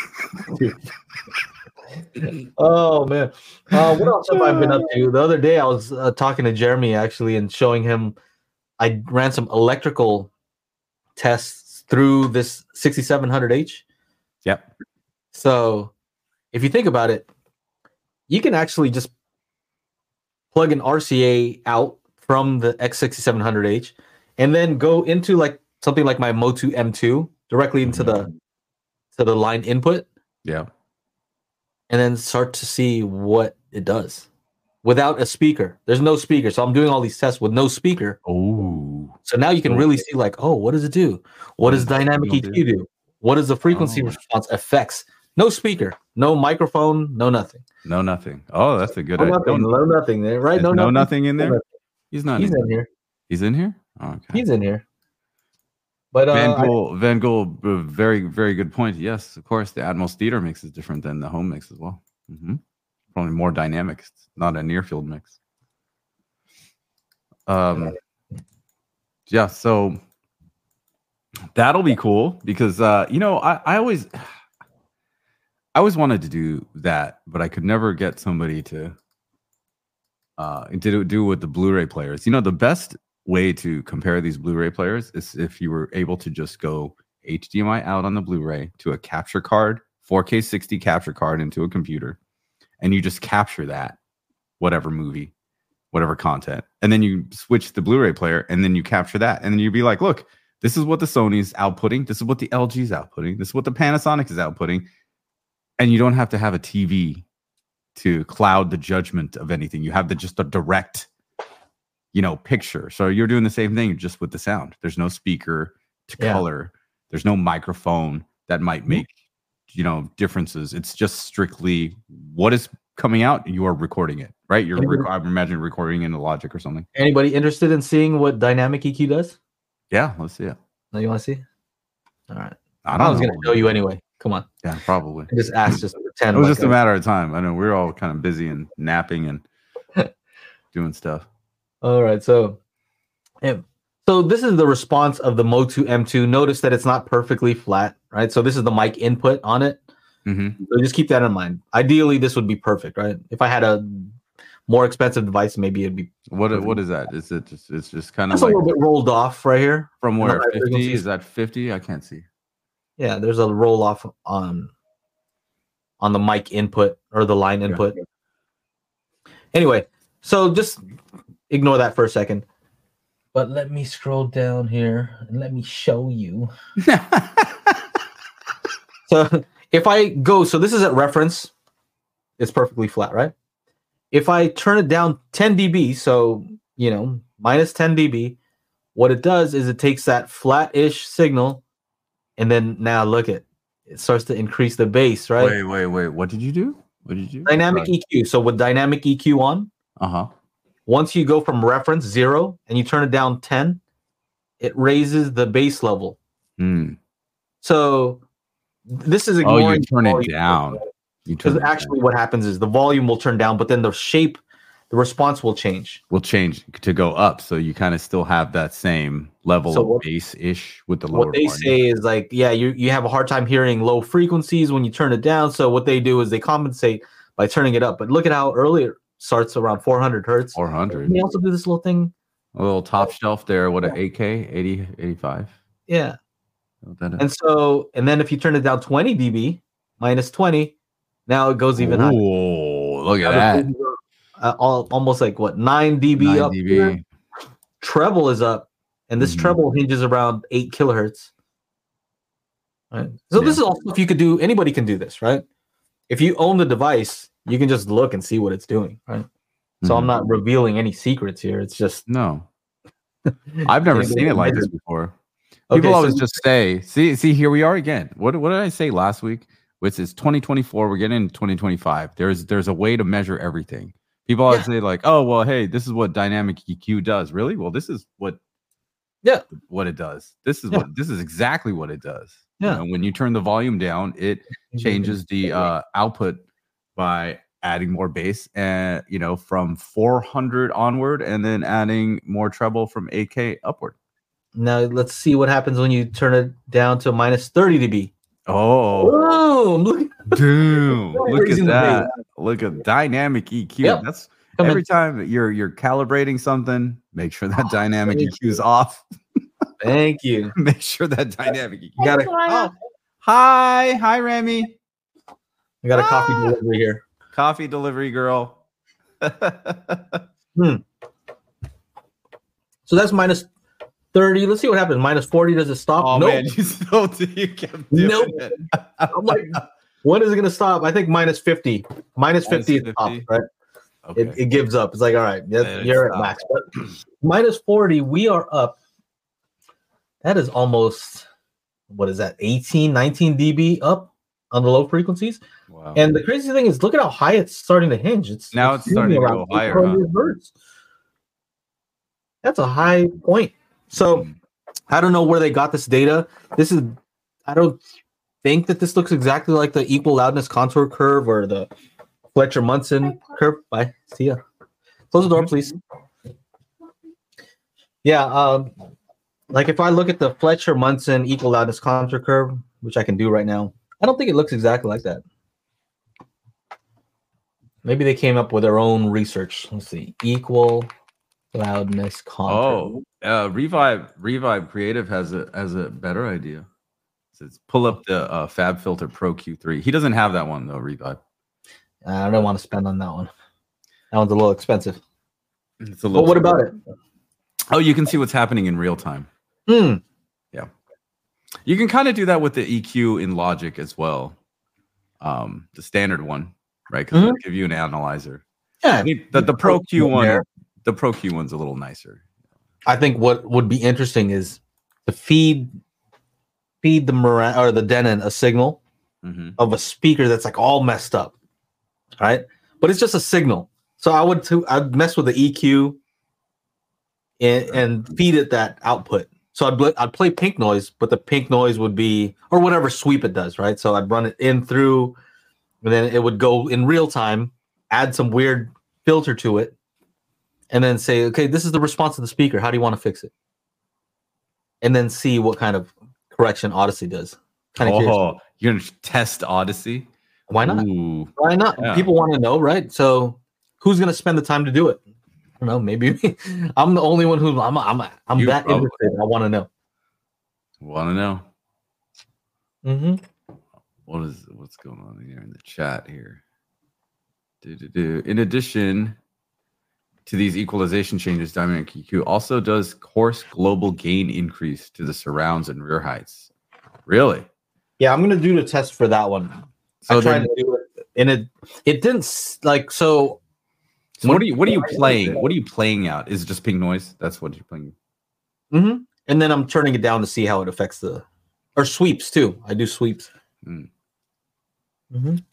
Oh man, what else have I been up to? The other day I was talking to Jeremy actually and showing him. I ran some electrical tests through this 6700H. Yep. So if you think about it, you can actually just plug an RCA out from the X6700H and then go into like something like my Motu M2 directly into the line input. Yeah. And then start to see what it does without a speaker. There's no speaker. So I'm doing all these tests with no speaker. Oh. So now you can really see like, oh, what does it do? What does dynamic EQ do? What does the frequency response effects? No speaker, no microphone, no nothing. No nothing. Oh, that's a good idea. No nothing there, right? No nothing in there? He's not He's in here. He's in here? Oh, okay. He's in here. But Van Gool, very, very good point. Yes, of course, the Atmos Theater mix is different than the home mix as well. Mm-hmm. Probably more dynamic. It's not a near field mix. Yeah, so that'll be cool because I always wanted to do that, but I could never get somebody to do with the Blu-ray players. The best way to compare these Blu-ray players is if you were able to just go HDMI out on the Blu-ray to a capture card, 4K 60 capture card into a computer, and you just capture that, whatever movie, whatever content, and then you switch the Blu-ray player, and then you capture that, and then you'd be like, look, this is what the Sony's outputting, this is what the LG's outputting, this is what the Panasonic is outputting, and you don't have to have a TV to cloud the judgment of anything. You have just a direct picture. So you're doing the same thing just with the sound. There's no speaker to color. There's no microphone that might make, differences. It's just strictly what is coming out. You are recording it, right? I imagine recording in a Logic or something. Anybody interested in seeing what dynamic EQ does? Yeah, let's see it. No, you want to see? All right. I was going to show you anyway. Come on. Yeah, probably. I just asked, just pretend. It was just a matter of time. I know we're all kind of busy and napping and doing stuff. All right, so this is the response of the Motu M2. Notice that it's not perfectly flat, right? So this is the mic input on it. Mm-hmm. So just keep that in mind. Ideally, this would be perfect, right? If I had a more expensive device, maybe it'd be. What is that? Is it just? It's just kind of like a little bit rolled off right here. From where? 50? Is that 50? I can't see. Yeah, there's a roll off on the mic input or the line input. Yeah. Anyway, so just ignore that for a second. But let me scroll down here and let me show you. So if I go, so this is at reference, it's perfectly flat, right? If I turn it down 10 dB, so, minus 10 dB, what it does is it takes that flat-ish signal, and then now look it starts to increase the bass, right? Wait. What did you do? Dynamic EQ. So with dynamic EQ on, once you go from reference 0 and you turn it down 10, it raises the bass level. So this is ignoring. Oh, you turn it down. Because actually what happens is the volume will turn down, but then the response will change. Will change to go up. So you kind of still have that same level of bass-ish with the lower. What they say is like, you have a hard time hearing low frequencies when you turn it down. So what they do is they compensate by turning it up. But look at how early it starts around 400 hertz. 400. They also do this little thing. A little top shelf there. What, an 8K? 80, 85? Yeah. And then if you turn it down 20 dB, minus 20, now it goes even higher. Oh, look at that. Almost like 9 dB up here. Treble is up, and this treble hinges around 8 kilohertz. Right? So this is also, if you could do, anybody can do this, right? If you own the device, you can just look and see what it's doing, right? So I'm not revealing any secrets here. It's just no. I've never seen it like this before. People always just say, see, here we are again. What did I say last week? Which is 2024. We're getting into 2025. There's a way to measure everything. People always say like, oh, well, hey, this is what dynamic EQ does. Really? Well, this is what it does. This is exactly what it does. Yeah. When you turn the volume down, it changes the output by adding more bass and from 400 onward, and then adding more treble from 8K upward. Now let's see what happens when you turn it down to minus 30 dB. Oh, Look, dude, look at raising the that. bait. Look at dynamic EQ. Yep. That's Come every in. time that you're calibrating something, make sure that dynamic EQ is off. Thank you. Make sure that dynamic EQ. You got a Hi, Remy. I got a coffee delivery here. Coffee delivery girl. So that's minus 30. Let's see what happens. Minus 40. Does it stop? Oh nope. man, you kept doing it. I'm like, when is it gonna stop? I think minus 50. Minus 50 is top, right? Okay. It gives up. It's like, all right, you're at max. But minus 40, we are up. That is almost, what is that, 18, 19 dB up on the low frequencies. Wow. And the crazy thing is, look at how high it's starting to hinge. It's starting to go higher. Hertz. That's a high point. So I don't know where they got this data. I don't think that this looks exactly like the equal loudness contour curve or the Fletcher-Munson curve. Bye. See ya. Close the door, please. Yeah. Like if I look at the Fletcher-Munson equal loudness contour curve, which I can do right now, I don't think it looks exactly like that. Maybe they came up with their own research. Let's see. Equal loudness contour. Revibe Creative has a better idea. It says pull up the FabFilter Pro Q3. He doesn't have that one though, Revibe. I don't want to spend on that one. That one's a little expensive. It's a little. But what about it? Oh, you can see what's happening in real time. Yeah. You can kind of do that with the EQ in Logic as well. The standard one, right? Because it'll give you an analyzer. Yeah. The Pro Q one. The Pro Q one's a little nicer. I think what would be interesting is to feed the Denon a signal of a speaker that's like all messed up, right? But it's just a signal. So I'd mess with the EQ and feed it that output. So I'd play pink noise, but the pink noise would be, or whatever sweep it does, right? So I'd run it in through, and then it would go in real time, add some weird filter to it, and then say, okay, this is the response of the speaker. How do you want to fix it? And then see what kind of correction Odyssey does. Kind of curious. You're going to test Odyssey? Why not? Ooh. Why not? Yeah. People want to know, right? So who's going to spend the time to do it? I don't know. Maybe I'm the only one who I'm that interested. I want to know. Want to know? Mm-hmm. What's going on here in the chat here? In addition to these equalization changes, dynamic EQ also does coarse global gain increase to the surrounds and rear heights. Really? Yeah, I'm gonna do the test for that one. So I tried to do it, and it didn't like so. So what are you playing? What are you playing out? Is it just pink noise? That's what you're playing. Mm-hmm. And then I'm turning it down to see how it affects or sweeps too. I do sweeps. Mm-hmm.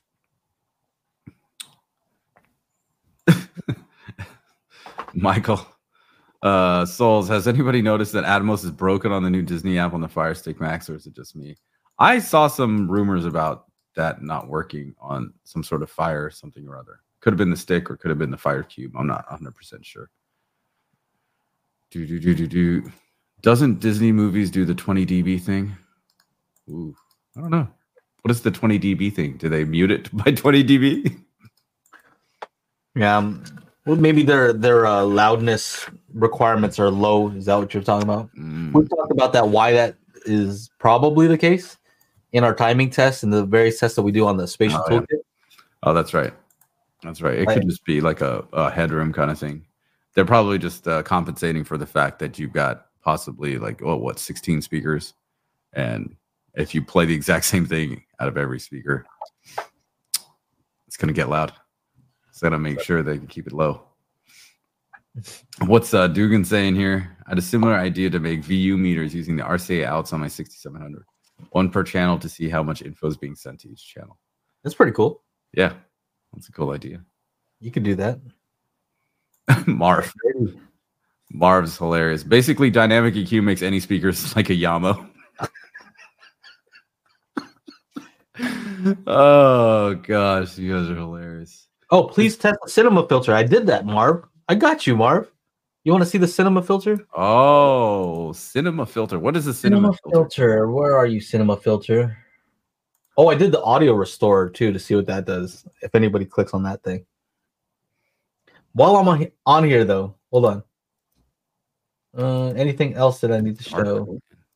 Michael Souls, has anybody noticed that Atmos is broken on the new Disney app on the Fire Stick Max, or is it just me? I saw some rumors about that not working on some sort of Fire something or other. Could have been the stick or could have been the Fire Cube. I'm not 100% sure. Doesn't Disney movies do the 20 dB thing? Ooh, I don't know. What is the 20 dB thing? Do they mute it by 20 dB? Yeah. Well, maybe their loudness requirements are low. Is that what you're talking about? We've talked about that. Why that is probably the case in our timing tests and the various tests that we do on the spatial toolkit. Yeah. Oh, that's right. That's right. It could just be like a headroom kind of thing. They're probably just compensating for the fact that you've got possibly 16 speakers, and if you play the exact same thing out of every speaker, it's gonna get loud. So gotta make sure they can keep it low. What's Dugan saying here? I had a similar idea to make VU meters using the RCA outs on my 6700, one per channel to see how much info is being sent to each channel. That's pretty cool. Yeah, that's a cool idea. You could do that. Marv's hilarious. Basically, dynamic EQ makes any speakers like a Yamo. Oh gosh, you guys are hilarious. Oh, please test the cinema filter. I did that, Marv. I got you, Marv. You want to see the cinema filter? Oh, cinema filter. What is a cinema filter? Where are you, cinema filter? Oh, I did the audio restorer too to see what that does. If anybody clicks on that thing. While I'm on here though, hold on. Anything else that I need to show?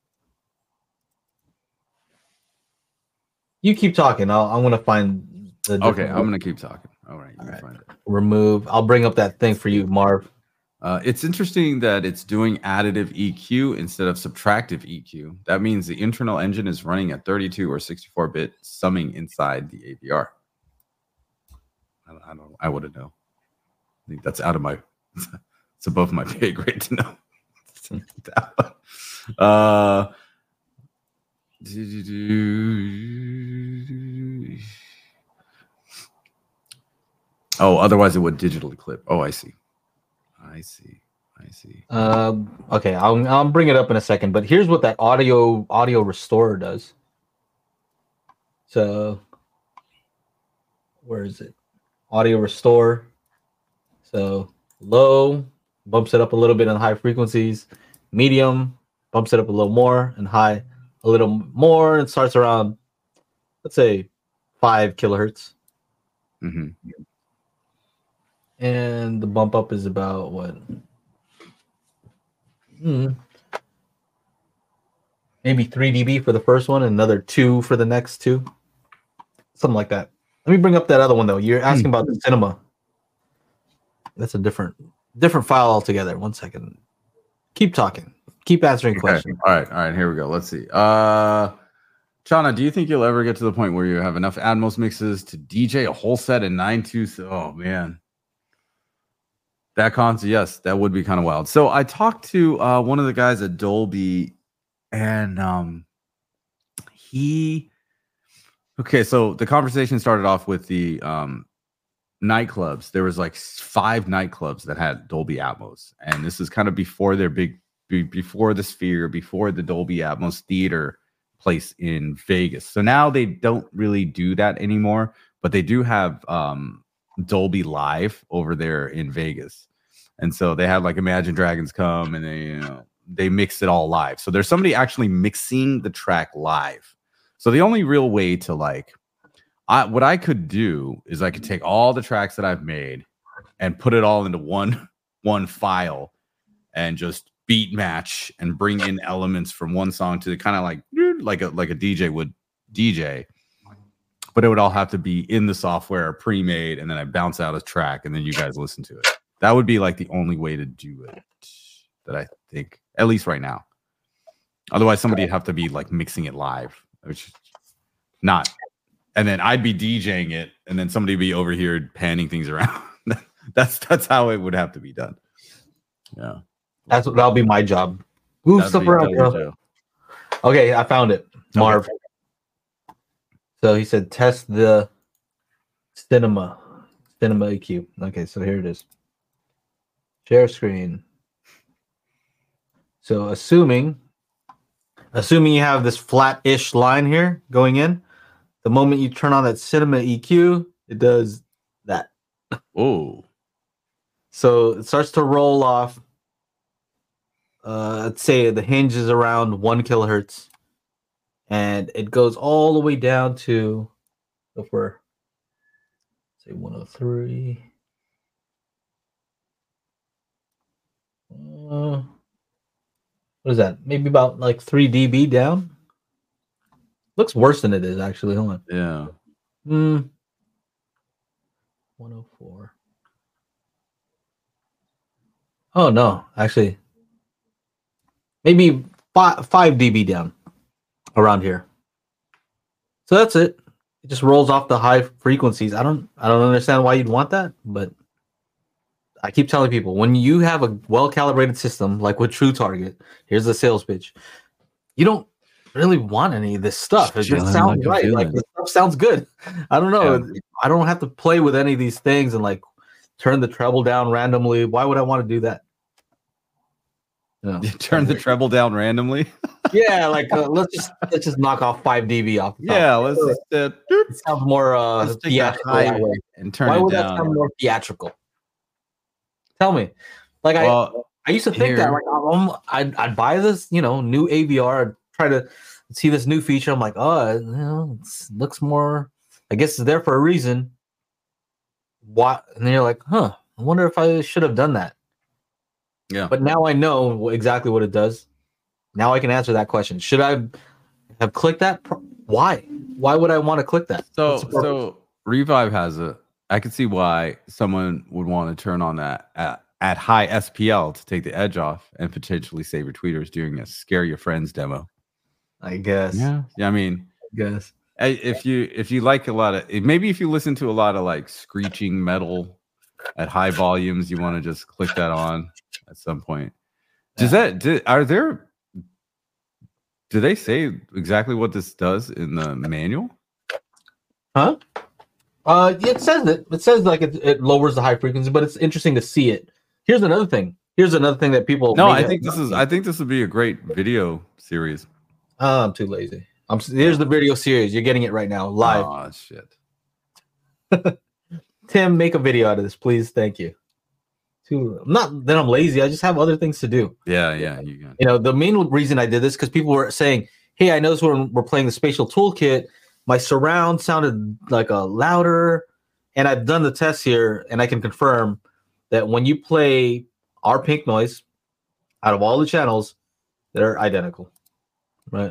You keep talking. I'm gonna find the. Okay, I'm gonna keep talking. All right, you find it. Remove. I'll bring up that thing for you, Marv. It's interesting that it's doing additive EQ instead of subtractive EQ. That means the internal engine is running at 32 or 64-bit summing inside the AVR. I wouldn't know. I think that's out of my. It's above my pay grade to know. Oh, otherwise it would digitally clip. Oh, I see. Okay, I'll bring it up in a second. But here's what that audio restorer does. So, where is it? Audio restore. So low bumps it up a little bit in high frequencies. Medium bumps it up a little more, and high a little more. And starts around, let's say, 5 kilohertz. Mm-hmm. And the bump up is about what? Maybe 3 dB for the first one, and another 2 for the next 2. Something like that. Let me bring up that other one though. You're asking about the cinema. That's a different file altogether. 1 second. Keep talking. Keep answering questions. All right. Here we go. Let's see. Chana, do you think you'll ever get to the point where you have enough Atmos mixes to DJ a whole set in 9.2? Oh man. Yes, that would be kind of wild. So I talked to one of the guys at Dolby, and so the conversation started off with the nightclubs. There was like 5 nightclubs that had Dolby Atmos, and this is kind of before their before the Sphere, before the Dolby Atmos theater place in Vegas. So now they don't really do that anymore, but they do have Dolby Live over there in Vegas. And so they had like Imagine Dragons come, and they mix it all live. So there's somebody actually mixing the track live. So the only real way to what I could do is I could take all the tracks that I've made and put it all into one file and just beat match and bring in elements from one song to kind of like a DJ would DJ. But it would all have to be in the software pre-made, and then I bounce out a track, and then you guys listen to it. That would be like the only way to do it that I think, at least right now. Otherwise, somebody would have to be like mixing it live, which is not. And then I'd be DJing it, and then somebody would be over here panning things around. That's how it would have to be done. Yeah, that'll be my job. Move stuff around, bro. Okay, I found it, Marv. Okay. So he said test the cinema EQ. Okay, so here it is. Share screen. So assuming you have this flat-ish line here going in, the moment you turn on that cinema EQ, it does that. Oh. So it starts to roll off. Let's say the hinge is around 1 kilohertz. And it goes all the way down to, if we're, say 103. What is that? Maybe about like 3 dB down. Looks worse than it is, actually. Hold on. Yeah. 104. Oh, no. Actually, maybe 5 dB down. Around here. So that's it. It just rolls off the high frequencies. I don't understand why you'd want that, but I keep telling people, when you have a well-calibrated system like with TrueTarget, here's the sales pitch. You don't really want any of this stuff. It just sounds right. Like the stuff sounds good. I don't know. Yeah. I don't have to play with any of these things and like turn the treble down randomly. Why would I want to do that? No. You turn the treble down randomly. Yeah, like let's just knock off 5 dB off. The top. Yeah, let's just it sounds more theatrical and turn Why it would down. That sound more theatrical? Tell me. Like I used to think that like I'd buy this, new AVR, I'd try to see this new feature. I'm like, oh, it looks more. I guess it's there for a reason. Why? And then you're like, huh? I wonder if I should have done that. Yeah. But now I know exactly what it does. Now I can answer that question. Should I have clicked that? Why? Why would I want to click that? So Revive has I can see why someone would want to turn on that at high SPL to take the edge off and potentially save your tweeters during a scare your friends demo. I guess. Yeah. I mean, I guess if you like a lot of, maybe if you listen to a lot of like screeching metal at high volumes, you want to just click that on at some point. Do they say exactly what this does in the manual? Huh? It says it. It says like it lowers the high frequency, but it's interesting to see it. Here's another thing that people. No, I think this would be a great video series. I'm too lazy. Here's the video series. You're getting it right now, live. Oh shit. Tim, make a video out of this, please. Thank you. Not that I'm lazy. I just have other things to do. Yeah. You know, the main reason I did this because people were saying, "Hey, I noticed when we're playing the Spatial Toolkit, my surround sounded like a louder." And I've done the test here, and I can confirm that when you play our pink noise, out of all the channels, they're identical, right?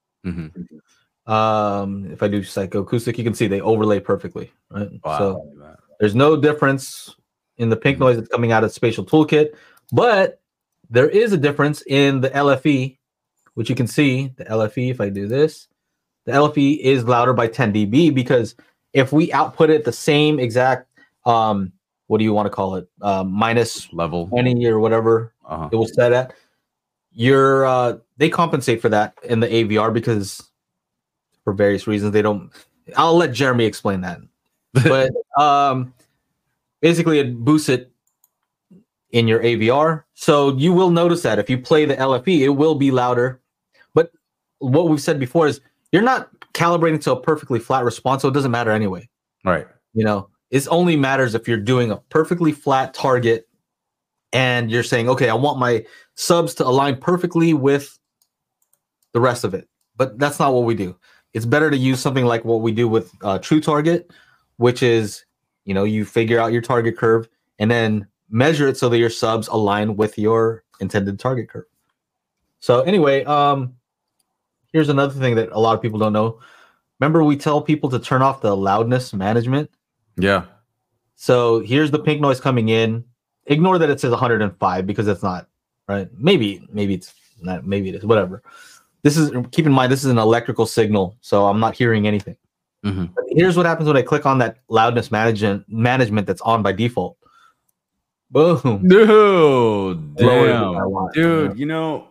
Mm-hmm. If I do psychoacoustic, you can see they overlay perfectly, right? Wow. So there's no difference in the pink noise that's coming out of Spatial Toolkit, but there is a difference in the LFE, which you can see the LFE. If I do this, the LFE is louder by 10 dB because if we output it the same exact, what do you want to call it? Minus level 20 or whatever it was set at. They compensate for that in the AVR because for various reasons they don't. I'll let Jeremy explain that. But basically it boosts it in your AVR. So you will notice that if you play the LFE, it will be louder. But what we've said before is you're not calibrating to a perfectly flat response, so it doesn't matter anyway. Right. You know, it only matters if you're doing a perfectly flat target and you're saying, okay, I want my subs to align perfectly with the rest of it. But that's not what we do. It's better to use something like what we do with True Target, which is, you know, you figure out your target curve and then measure it so that your subs align with your intended target curve. So anyway, here's another thing that a lot of people don't know. Remember, we tell people to turn off the loudness management? Yeah. So here's the pink noise coming in. Ignore that it says 105 because it's not, right? Maybe it's not, maybe it is, whatever. Keep in mind, this is an electrical signal, so I'm not hearing anything. Mm-hmm. But here's what happens when I click on that loudness management that's on by default. Boom. No, damn. Dude, you know,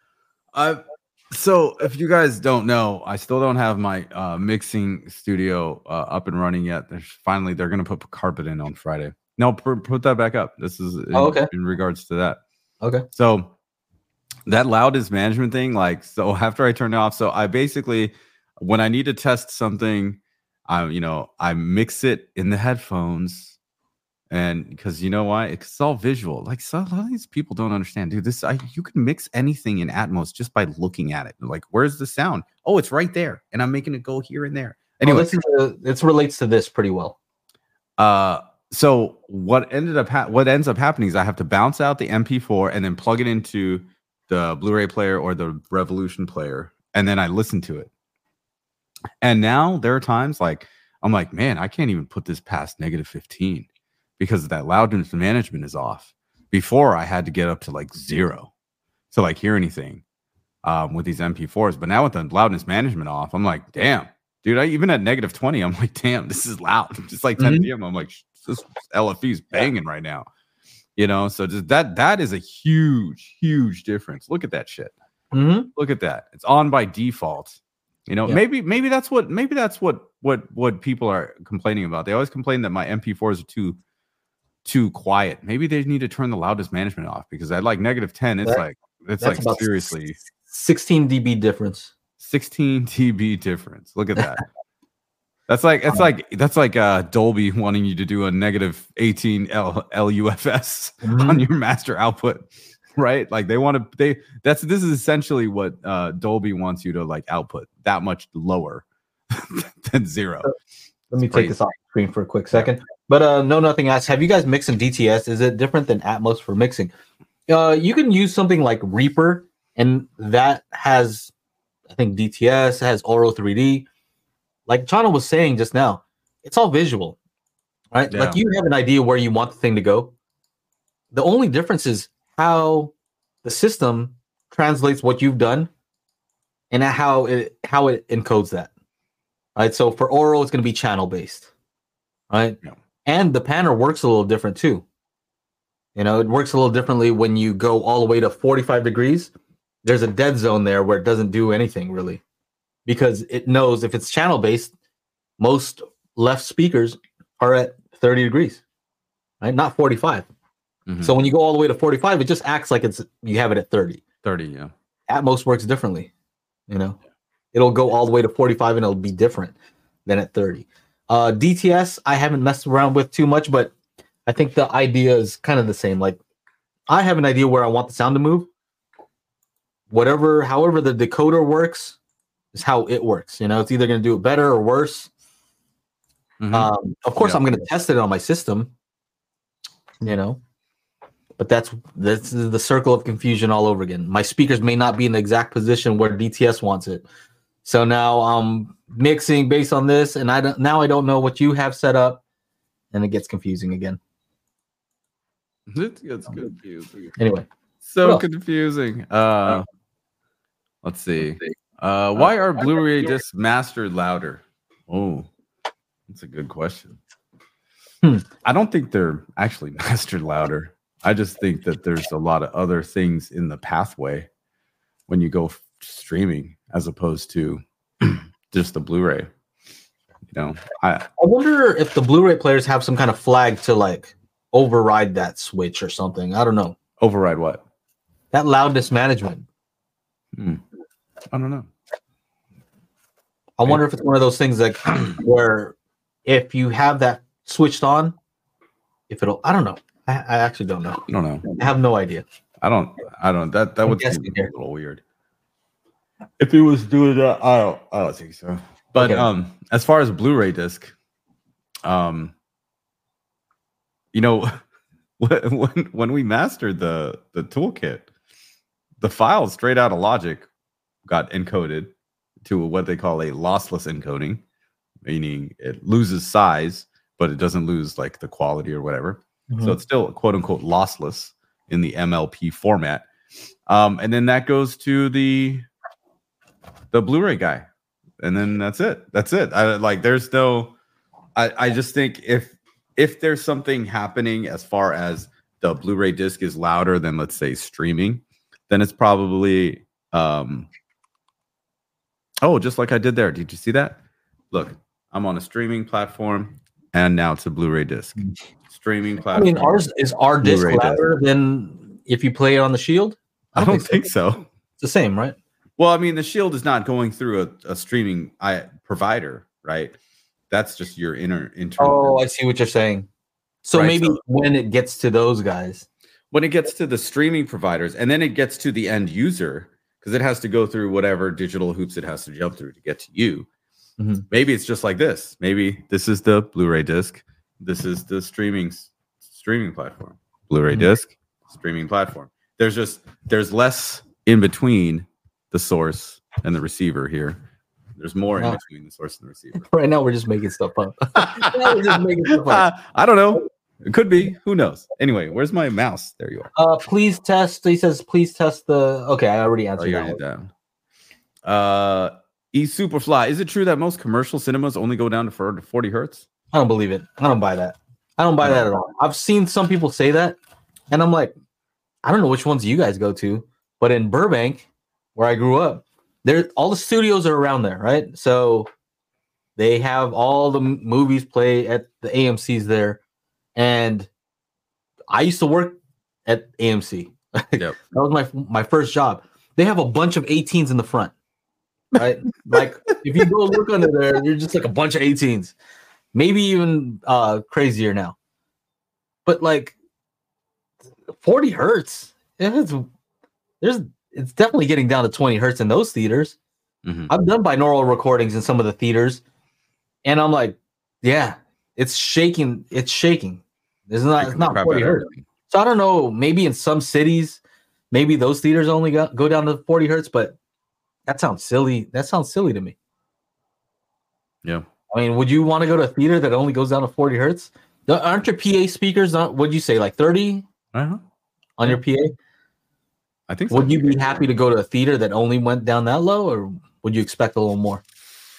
so if you guys don't know, I still don't have my mixing studio up and running yet. They're going to put carpet in on Friday. No, put that back up. This is in regards to that. Okay. So that loudness management thing, like, so after I turn it off, so I basically, when I need to test something, I mix it in the headphones, and because you know why? It's all visual. Like, so a lot of these people don't understand, dude. You can mix anything in Atmos just by looking at it. Like, where's the sound? Oh, it's right there, and I'm making it go here and there. Anyway, this relates to this pretty well. So what ends up happening is I have to bounce out the MP4 and then plug it into the Blu-ray player or the Revolution player, and then I listen to it. And now there are times like I'm like, man, I can't even put this past -15 because that loudness management is off. Before I had to get up to like 0 to like hear anything with these MP4s, but now with the loudness management off, I'm like, damn, dude. Even at -20, I'm like, damn, this is loud. Just like 10 p.m. I'm like, this LFE is banging right now. You know, so just that is a huge difference. Look at that shit. Mm-hmm. Look at that. It's on by default. You know, maybe that's what people are complaining about. They always complain that my MP4s are too quiet. Maybe they need to turn the loudness management off because at like -10, it's like seriously 16 dB difference. 16 dB difference. Look at that. That's like Dolby wanting you to do a -18 LUFS on your master output. right? Like this is essentially what Dolby wants you to like output that much lower than 0. Let me take this off screen for a quick second. But No Nothing asks, have you guys mixed in DTS? Is it different than Atmos for mixing? You can use something like Reaper, and that has, I think, DTS, has Auro 3D. Like Chana was saying just now, it's all visual, right? Yeah. Like you have an idea where you want the thing to go. The only difference is how the system translates what you've done and how it encodes that. Right. So for Auro, it's going to be channel based. Right. Yeah. And the panner works a little different too. You know, it works a little differently when you go all the way to 45 degrees. There's a dead zone there where it doesn't do anything really, because it knows if it's channel based, most left speakers are at 30 degrees, right? Not 45. Mm-hmm. So when you go all the way to 45, it just acts like you have it at 30. 30, yeah. Atmos works differently, you know. It'll go all the way to 45 and it'll be different than at 30. DTS, I haven't messed around with too much, but I think the idea is kind of the same. Like, I have an idea where I want the sound to move. However the decoder works is how it works. You know, it's either going to do it better or worse. Mm-hmm. Of course, I'm going to test it on my system, you know, but that's the circle of confusion all over again. My speakers may not be in the exact position where DTS wants it. So now I'm mixing based on this, and I don't know what you have set up, and it gets confusing again. It gets confusing. Anyway, so confusing. Let's see. Why are Blu-ray discs mastered louder? Oh, that's a good question. I don't think they're actually mastered louder. I just think that there's a lot of other things in the pathway when you go streaming as opposed to just the Blu-ray. You know, I wonder if the Blu-ray players have some kind of flag to like override that switch or something. I don't know. Override what? That loudness management. I don't know. I wonder if it's one of those things like where if you have that switched on, if it'll. I don't know. I actually don't know. I don't know. I have no idea. I don't. That would seem a little weird. If he was doing that, I don't think so. But okay. As far as Blu-ray disc, you know, when we mastered the toolkit, the file straight out of Logic got encoded to what they call a lossless encoding, meaning it loses size, but it doesn't lose like the quality or whatever. Mm-hmm. So it's still quote unquote lossless in the MLP format. And then that goes to the Blu-ray guy. And then that's it. I just think if there's something happening as far as the Blu-ray disc is louder than, let's say, streaming, then it's probably just like I did there. Did you see that? Look, I'm on a streaming platform and now it's a Blu-ray disc. Streaming platform. I mean, is our disc louder than if you play it on the Shield? I don't think so. It's the same, right? Well, I mean, the Shield is not going through a streaming provider, right? That's just your internal. Oh, I see what you're saying. So right, maybe when it gets to those guys. When it gets to the streaming providers, and then it gets to the end user, because it has to go through whatever digital hoops it has to jump through to get to you. Mm-hmm. Maybe it's just like this. Maybe this is the Blu-ray disc. This is the streaming platform. Blu-ray disc, streaming platform. There's less in between the source and the receiver here. There's more in between the source and the receiver. Right now, we're just making stuff up. I don't know. It could be. Who knows? Anyway, where's my mouse? There you are. Please test. He says, please test the. Okay, I already answered that. Superfly. Is it true that most commercial cinemas only go down to 40 hertz? I don't believe it. I don't buy that. I don't buy that at all. I've seen some people say that, and I'm like, I don't know which ones you guys go to, but in Burbank, where I grew up, all the studios are around there, right? So they have all the movies play at the AMCs there, and I used to work at AMC. Yep. That was my first job. They have a bunch of 18s in the front, right? Like if you go look under there, you're just like a bunch of 18s. Maybe even crazier now. But like 40 hertz it's definitely getting down to 20 hertz in those theaters. Mm-hmm. I've done binaural recordings in some of the theaters, and I'm like, yeah, it's shaking. It's shaking. It's not 40 hertz. So I don't know. Maybe in some cities, maybe those theaters only go down to 40 hertz, but that sounds silly. That sounds silly to me. Yeah. I mean, would you want to go to a theater that only goes down to 40 hertz? Aren't your PA speakers, what'd you say, like 30 on your PA? I think so. Would you be happy to go to a theater that only went down that low, or would you expect a little more?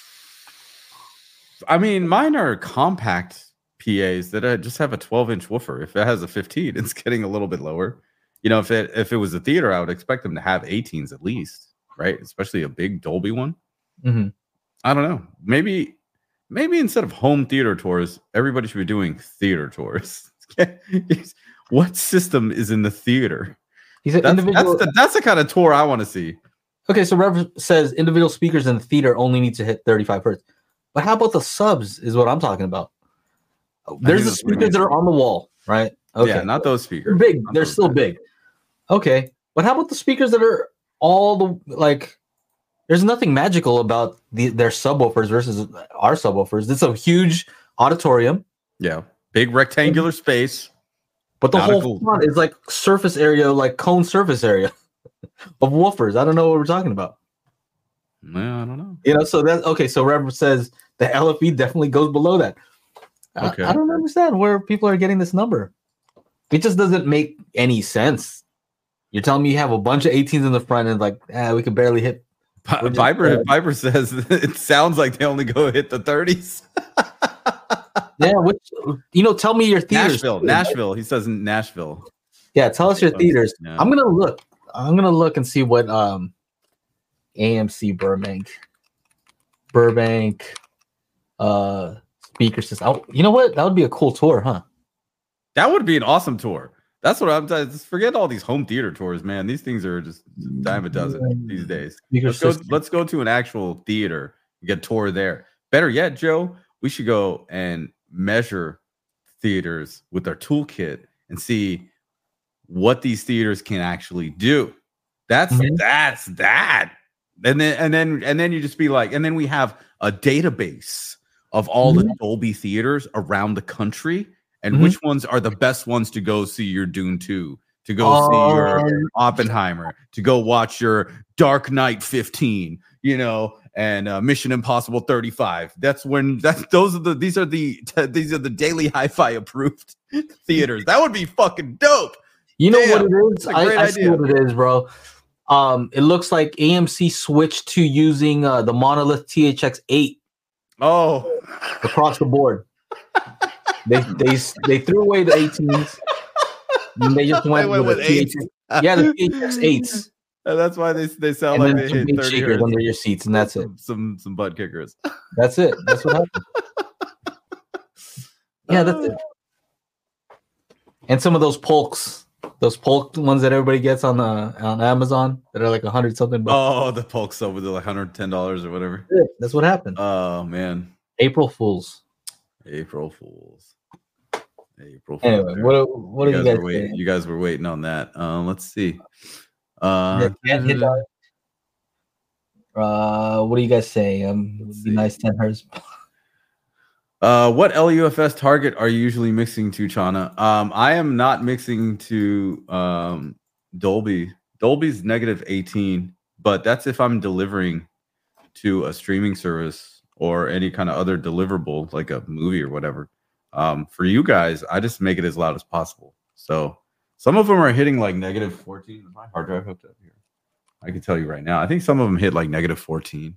I mean, mine are compact PAs that just have a 12-inch woofer. If it has a 15, it's getting a little bit lower. You know, if it was a theater, I would expect them to have 18s at least, right? Especially a big Dolby one. Mm-hmm. I don't know. Maybe instead of home theater tours, everybody should be doing theater tours. What system is in the theater? He said that's the kind of tour I want to see. Okay, so Rev says individual speakers in the theater only need to hit 35 hertz. But how about the subs is what I'm talking about. There's the speakers that are on the wall, right? Okay. Yeah, not those speakers. They're big. They're still big. Okay. But how about the speakers that are there's nothing magical about their subwoofers versus our subwoofers. It's a huge auditorium. Yeah. Big rectangular space. But the whole front is like surface area, like cone surface area of woofers. I don't know what we're talking about. Yeah, I don't know. You know, so that's okay. So Reverend says the LFE definitely goes below that. Okay. I don't understand where people are getting this number. It just doesn't make any sense. You're telling me you have a bunch of 18s in the front and like, we can barely hit. Viber says it sounds like they only go hit the 30s. Yeah, tell me your theaters. Nashville. He says Nashville. Yeah, tell us your theaters. Yeah. I'm gonna look and see what AMC Burbank speaker system. Oh, you know what? That would be a cool tour, huh? That would be an awesome tour. That's what I'm saying. Just forget all these home theater tours, man. These things are just a dime a dozen these days. Let's go to an actual theater and get a tour there. Better yet, Joe, we should go and measure theaters with our toolkit and see what these theaters can actually do. That's that. And then you just be like, and then we have a database of all the Dolby theaters around the country and which ones are the best ones to go see your Dune 2, to go see your Oppenheimer, to go watch your Dark Knight 15, and Mission Impossible 35. These are the Daily Hi-Fi approved theaters. That would be fucking dope. You know what it is? I see what it is, bro. It looks like AMC switched to using the Monolith THX8. Oh, across the board. They threw away the 18s. And they just went with 8s. Yeah, the THX8s. That's why they sound like they hit 30 hertz under your seats, and that's it. Some butt kickers. That's it. That's what happened. Yeah, that's it. And some of those Polks. Those Polk ones that everybody gets on Amazon that are like $100-something. Oh, the Polks over there, like $110 or whatever. Yeah, that's what happened. Oh man, April Fools. Anyway, what do you guys saying? You guys were waiting on that. Let's see. What do you guys say? Would be nice 10 hertz. What LUFS target are you usually mixing to, Chana? I am not mixing to Dolby. Dolby's -18, but that's if I'm delivering to a streaming service or any kind of other deliverable, like a movie or whatever. For you guys, I just make it as loud as possible. So some of them are hitting like -14. Is my hard drive hooked up here? I can tell you right now. I think some of them hit like -14.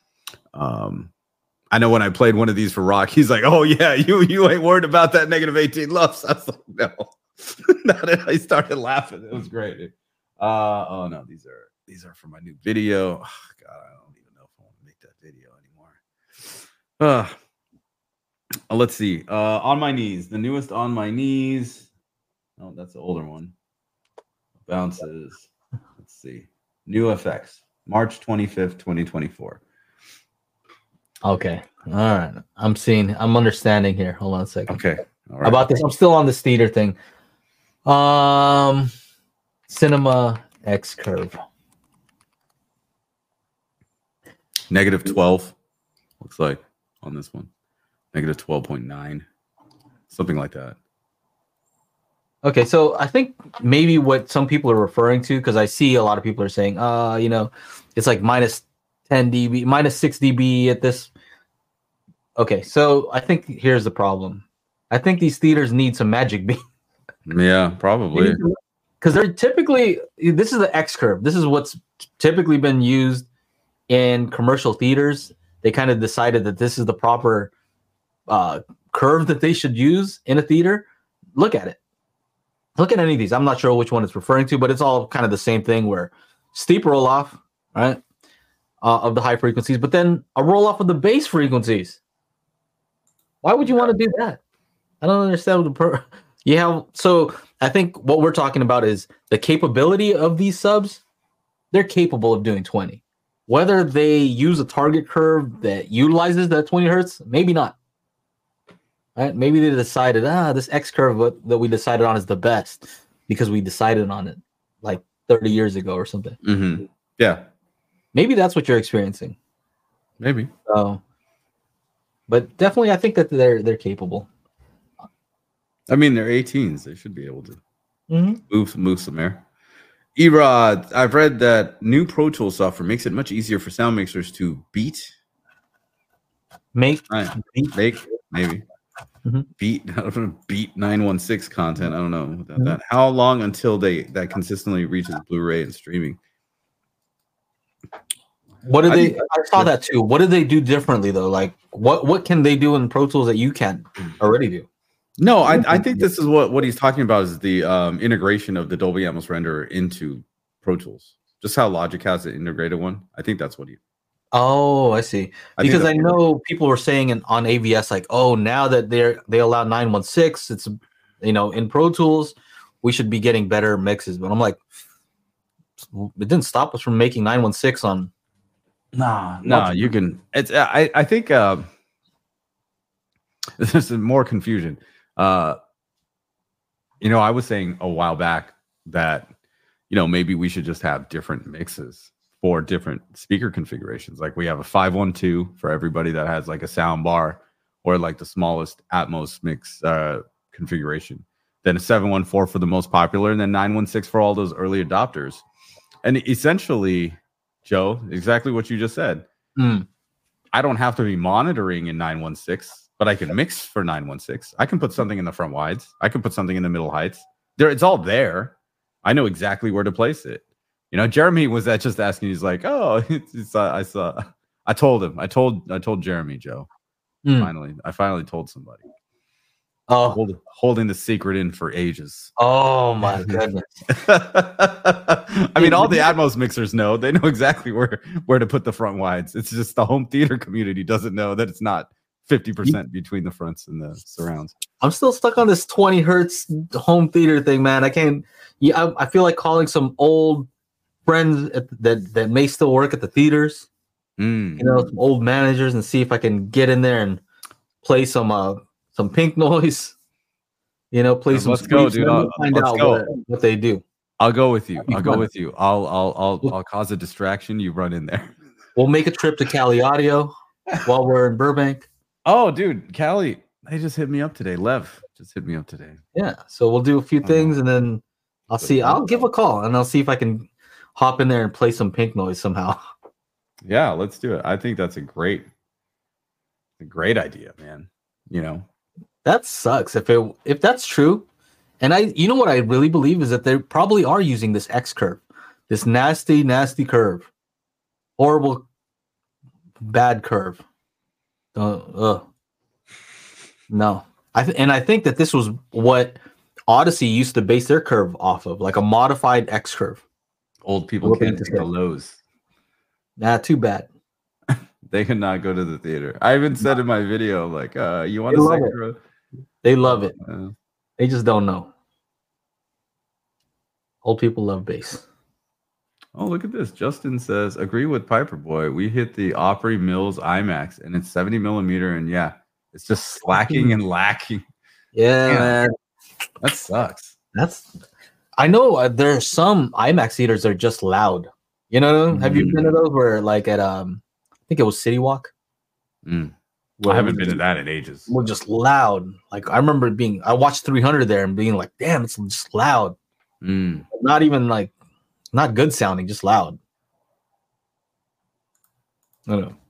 I know when I played one of these for Rock, he's like, "Oh yeah, you ain't worried about that -18 lufs." I was like, "No." I started laughing. It was great. Oh no, these are for my new video. Oh, God, I don't even know if I want to make that video anymore. Let's see. On My Knees, the newest On My Knees. Oh, that's the older one. Bounces. Let's see. New effects. March 25th, 2024. Okay. All right. I'm understanding here. Hold on a second. Okay. All right. About this, I'm still on this theater thing. Cinema X curve. -12 looks like on this one. -12.9, something like that. Okay, so I think maybe what some people are referring to, because I see a lot of people are saying, it's like -10 dB, -6 dB at this. Okay, so I think here's the problem. I think these theaters need some magic beam. Yeah, probably. Because they're typically, this is the X curve. This is what's typically been used in commercial theaters. They kind of decided that this is the proper curve that they should use in a theater. Look at it. Look at any of these. I'm not sure which one it's referring to, but it's all kind of the same thing where steep roll off, right, of the high frequencies, but then a roll off of the bass frequencies. Why would you want to do that? I don't understand. So I think what we're talking about is the capability of these subs. They're capable of doing 20. Whether they use a target curve that utilizes that 20 hertz, maybe not. Right? Maybe they decided, this X curve that we decided on is the best because we decided on it like 30 years ago or something. Mm-hmm. Yeah. Maybe that's what you're experiencing. Maybe. So, but definitely, I think that they're capable. I mean, they're 18s. They should be able to move some air. Erod, I've read that new Pro Tools software makes it much easier for sound mixers to beat. Maybe. Beat 916 content. I don't know about that. How long until that consistently reaches Blu-ray and streaming? What do they? I saw that too. What do they do differently though? Like, what can they do in Pro Tools that you can't already do? No, I think this is what he's talking about is the integration of the Dolby Atmos renderer into Pro Tools. Just how Logic has the integrated one. I think that's what he. Oh, I see. Because I know people were saying on AVS like, oh, now that they allow 916, it's in Pro Tools we should be getting better mixes. But I'm like, it didn't stop us from making 916 on. No, you can. It's I think there's more confusion. I was saying a while back that maybe we should just have different mixes for different speaker configurations. Like we have a 512 for everybody that has like a sound bar or like the smallest Atmos mix configuration. Then a 714 for the most popular, and then 916 for all those early adopters. And essentially, Joe, exactly what you just said. I don't have to be monitoring in 916, but I can mix for 916. I can put something in the front wides. I can put something in the middle heights. It's all there. I know exactly where to place it. Jeremy was just asking. He's like, "Oh, I saw." I told him. I told Jeremy, Joe. I finally told somebody. Oh, holding the secret in for ages. Oh my goodness! I mean, all the Atmos mixers know. They know exactly where to put the front wides. It's just the home theater community doesn't know that it's not 50% between the fronts and the surrounds. I'm still stuck on this 20 hertz home theater thing, man. I can't. Yeah, I feel like calling some old friends that may still work at the theaters. Some old managers, and see if I can get in there and play some pink noise. Play some. Let's go, dude. Find out what they do. I'll go with you. I'll cause a distraction. You run in there. We'll make a trip to Cali Audio while we're in Burbank. Oh, dude, Cali. They just hit me up today. Lev just hit me up today. Yeah. So we'll do a few things, and then I'll give a call, and I'll see if I can hop in there and play some pink noise somehow. Yeah, let's do it. I think that's a great idea, man. That sucks if that's true. And what I really believe is that they probably are using this X curve, this nasty, nasty curve, horrible, bad curve. No, I think that this was what Odyssey used to base their curve off of, like a modified X curve. Old people can't take the lows. Nah, too bad. They cannot go to the theater. I even said in my video, like, you want to second? They love it. They just don't know. Old people love bass. Oh, look at this. Justin says, agree with Piper Boy. We hit the Opry Mills IMAX, and it's 70 millimeter, and yeah, it's just slacking and lacking. Yeah, man. That sucks. I know there are some IMAX theaters that are just loud. You know, have you been to those where like at I think it was City Walk? I haven't been to that in ages. We're just loud. Like I remember I watched 300 there and being like, damn, it's just loud. Not even like, not good sounding, just loud. I don't know.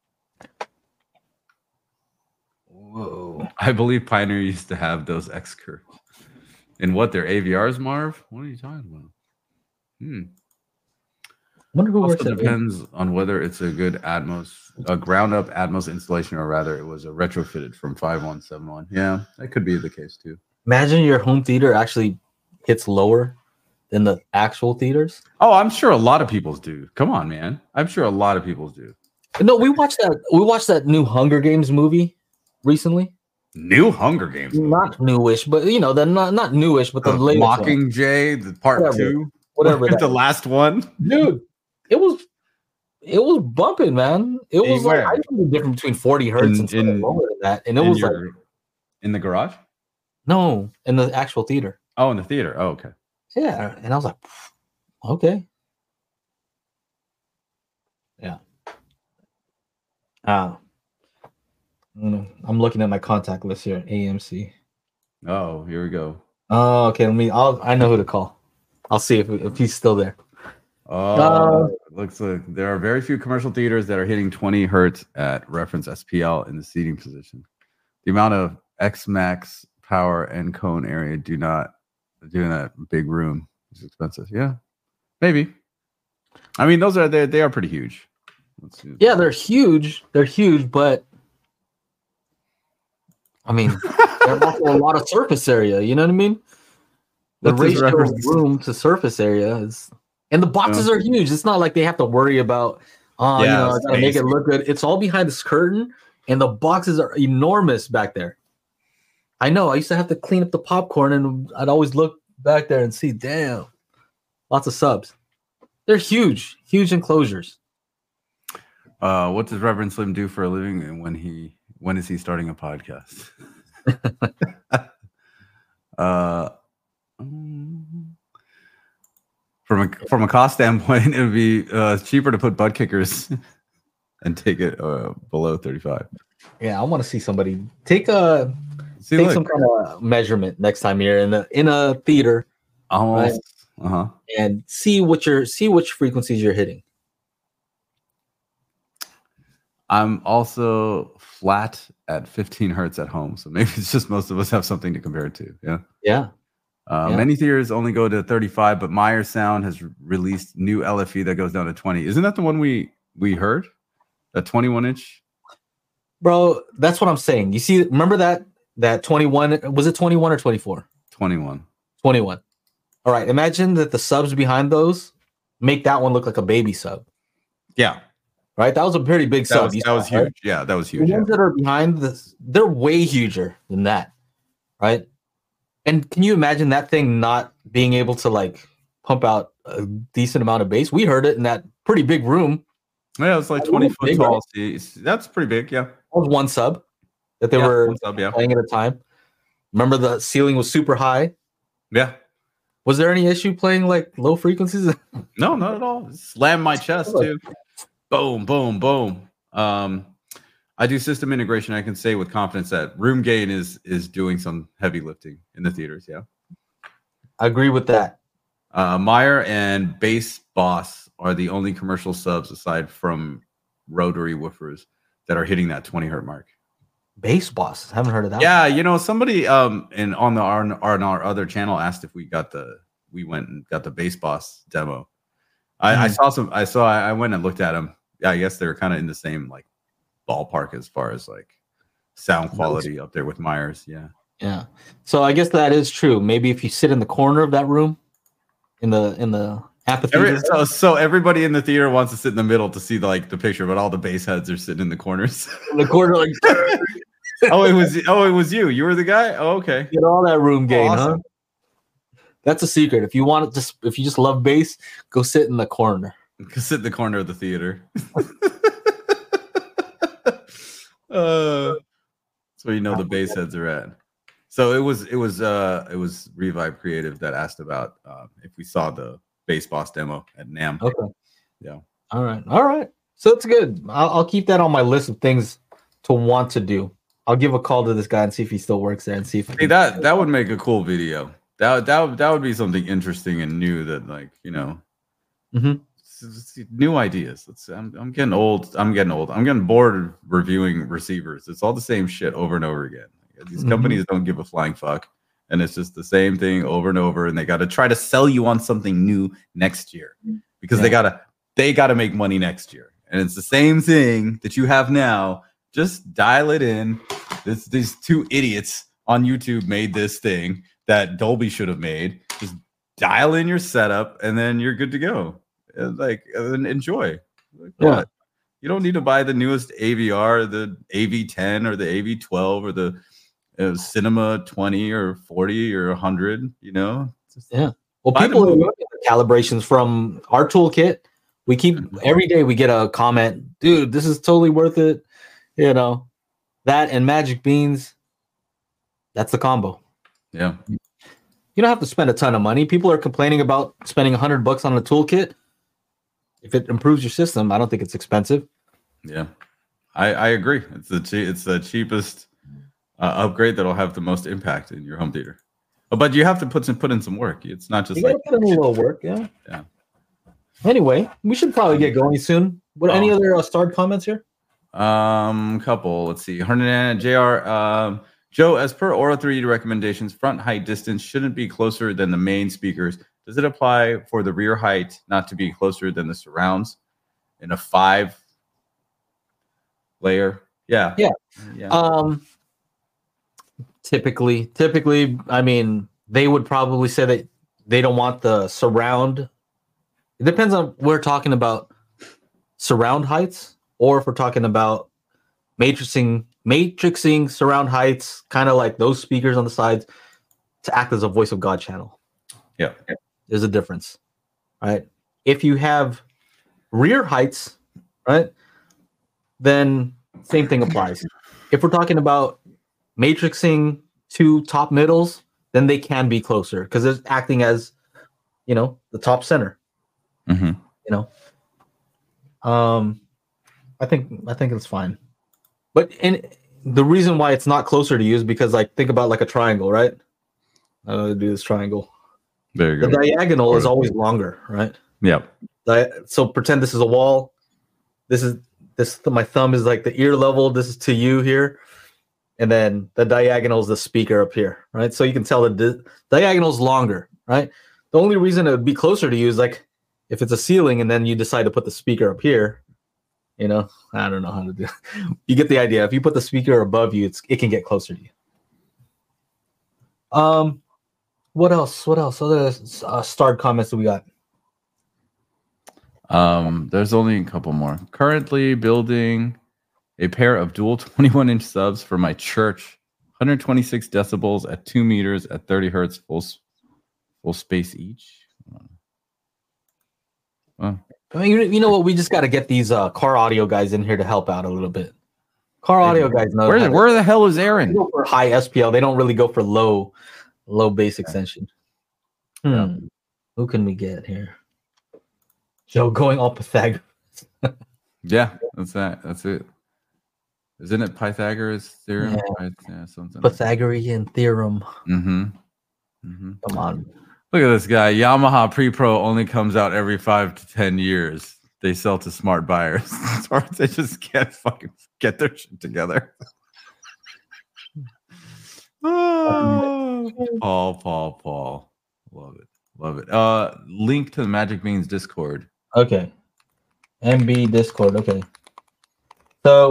Whoa. I believe Pioneer used to have those X curves. And what, their AVRs, Marv? What are you talking about? I wonder who also depends on whether it's a good ground up Atmos installation, or rather it was a retrofitted from 5171. Yeah, that could be the case too. Imagine your home theater actually hits lower than the actual theaters. Oh, I'm sure a lot of people's do. Come on, man. I'm sure a lot of people's do. No, we watched that new Hunger Games movie recently. New Hunger Games movie. Not newish, but you know, the not newish, but the latest Mockingjay, the part 2. Whatever. The last one. Dude, it was bumping, man. It was like, I think the difference between 40 hertz and something lower than that. And it was like in the garage? No, in the actual theater. Oh, in the theater. Oh, okay. Yeah. And I was like, okay. Yeah. I'm looking at my contact list here. AMC. Oh, here we go. Oh, okay. I know who to call. I'll see if he's still there. Looks like there are very few commercial theaters that are hitting 20 hertz at reference SPL in the seating position. The amount of X-Max power and cone area do not do in that big room is expensive. Yeah, maybe. I mean, they are pretty huge. Yeah, they're huge. They're huge, but I mean, there's also a lot of surface area. You know what I mean? The ratio of room to surface area is, and the boxes are huge. It's not like they have to worry about, I gotta make it look good. It's all behind this curtain, and the boxes are enormous back there. I know. I used to have to clean up the popcorn, and I'd always look back there and see, damn, lots of subs. They're huge enclosures. What does Reverend Slim do for a living, and when is he starting a podcast? From a cost standpoint, it would be cheaper to put butt kickers and take it below 35. Yeah, I want to see somebody take some kind of measurement next time you're in a theater, right? And see which frequencies you're hitting. I'm also flat at 15 hertz at home, so maybe it's just most of us have something to compare it to. Yeah. Many theaters only go to 35, but Meyer Sound has released new LFE that goes down to 20. Isn't that the one we heard? That 21-inch? Bro, that's what I'm saying. You see, remember that 21? Was it 21 or 24? 21. 21. All right. Imagine that the subs behind those make that one look like a baby sub. Yeah. Right? That was a pretty big sub. That was huge. Right? Yeah, that was huge. The ones that are behind this, they're way huger than that. Right? And can you imagine that thing not being able to like pump out a decent amount of bass? We heard it in that pretty big room. Yeah, it was like 20 foot tall. Right? That's pretty big, yeah. That was one sub that they were playing at a time. Remember the ceiling was super high? Yeah. Was there any issue playing like low frequencies? No, not at all. Slammed my chest too. Boom, boom, boom. I do system integration. I can say with confidence that room gain is doing some heavy lifting in the theaters. Yeah, I agree with that. Meyer and Bass Boss are the only commercial subs aside from rotary woofers that are hitting that 20 hertz mark. Bass Boss, haven't heard of that. Yeah, somebody on our other channel asked if we went and got the Bass Boss demo. I went and looked at them. Yeah, I guess they were kind of in the same like ballpark as far as like sound quality up there with Myers. Yeah. So I guess that is true. Maybe if you sit in the corner of that room in the amphitheater. So everybody in the theater wants to sit in the middle to see the picture, but all the bass heads are sitting in the corners. In the corner, like it was you. You were the guy? Oh, okay. Get all that room gain, awesome. Huh? That's a secret. If you just love bass, go sit in the corner. Go sit in the corner of the theater. That's where you know the bass heads are at. So it was Revive Creative that asked about if we saw the Bass Boss demo at NAMM. Okay. Yeah. All right. So it's good. I'll keep that on my list of things to want to do. I'll give a call to this guy and see if he still works there and see if that would make a cool video. That would be something interesting and new that, like, you know, new ideas. I'm getting old. I'm getting bored of reviewing receivers. It's all the same shit over and over again. These companies don't give a flying fuck, and it's just the same thing over and over. And they got to try to sell you on something new next year because they gotta make money next year. And it's the same thing that you have now. Just dial it in. These two idiots on YouTube made this thing that Dolby should have made. Just dial in your setup, and then you're good to go. And enjoy. What? You don't need to buy the newest AVR, the AV10 or the AV12 or the Cinema 20 or 40 or 100. You know. Well, people are looking at the calibrations from our toolkit. We keep every day we get a comment, dude, this is totally worth it. You know, that and Magic Beans. That's the combo. Yeah. You don't have to spend a ton of money. People are complaining about spending $100 on a toolkit. If it improves your system, I don't think it's expensive. Yeah, I agree. It's the cheapest upgrade that'll have the most impact in your home theater. But you have to put in some work. It's not just like put in a little work. Yeah. Yeah. Anyway, we should probably get going soon. Any other starred comments here? Couple. Let's see. Hernan JR. Joe, as per Aura 3 recommendations, front height distance shouldn't be closer than the main speakers. Does it apply for the rear height not to be closer than the surrounds in a 5 layer? Yeah. Typically, I mean, they would probably say that they don't want the surround. It depends on we're talking about surround heights or if we're talking about matrixing surround heights, kind of like those speakers on the sides to act as a voice of God channel. Yeah. There's a difference, right? If you have rear heights, right, then same thing applies. If we're talking about matrixing to top middles, then they can be closer because it's acting as, you know, the top center. You know, I think it's fine. But the reason why it's not closer to you is because, like, think about like a triangle, right? Do this triangle. There you go. The diagonal is always longer, right? Yeah. So pretend this is a wall. My thumb is like the ear level. This is to you here. And then the diagonal is the speaker up here, right? So you can tell the diagonal is longer, right? The only reason it would be closer to you is like if it's a ceiling and then you decide to put the speaker up here, you know, I don't know how to do it. You get the idea. If you put the speaker above you, it can get closer to you. What else? Other starred comments that we got? There's only a couple more. Currently building a pair of dual 21-inch subs for my church. 126 decibels at 2 meters at 30 hertz, full space each. I mean, you know what? We just got to get these car audio guys in here to help out a little bit. Car audio guys know. Where the hell is Aaron? They go for high SPL. They don't really go for low bass extension. Yeah. Who can we get here? Joe going all Pythagoras. Yeah, that's it. Isn't it Pythagoras theorem? Yeah, something. Pythagorean theorem. Come on. Look at this guy. Yamaha Pre-Pro only comes out every 5 to 10 years. They sell to smart buyers. They just can't fucking get their shit together. Paul. Love it. Link to the Magic Beans Discord. Okay. MB Discord. Okay. So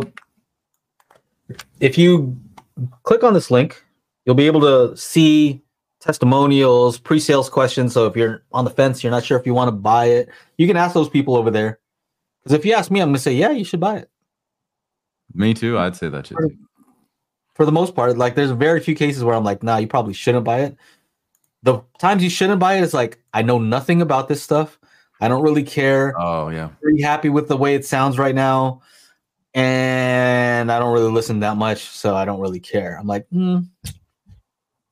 if you click on this link, you'll be able to see testimonials, pre-sales questions. So if you're on the fence, you're not sure if you want to buy it, you can ask those people over there. Because if you ask me, I'm going to say, yeah, you should buy it. Me too. I'd say that shit. For the most part, like there's very few cases where I'm like, nah, you probably shouldn't buy it. The times you shouldn't buy it is like, I know nothing about this stuff. I don't really care. Oh, yeah. Pretty happy with the way it sounds right now. And I don't really listen that much, so I don't really care. I'm like,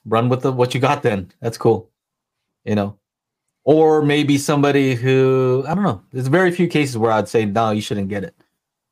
run with what you got. Then that's cool, you know. Or maybe somebody who, I don't know. There's very few cases where I'd say no, you shouldn't get it.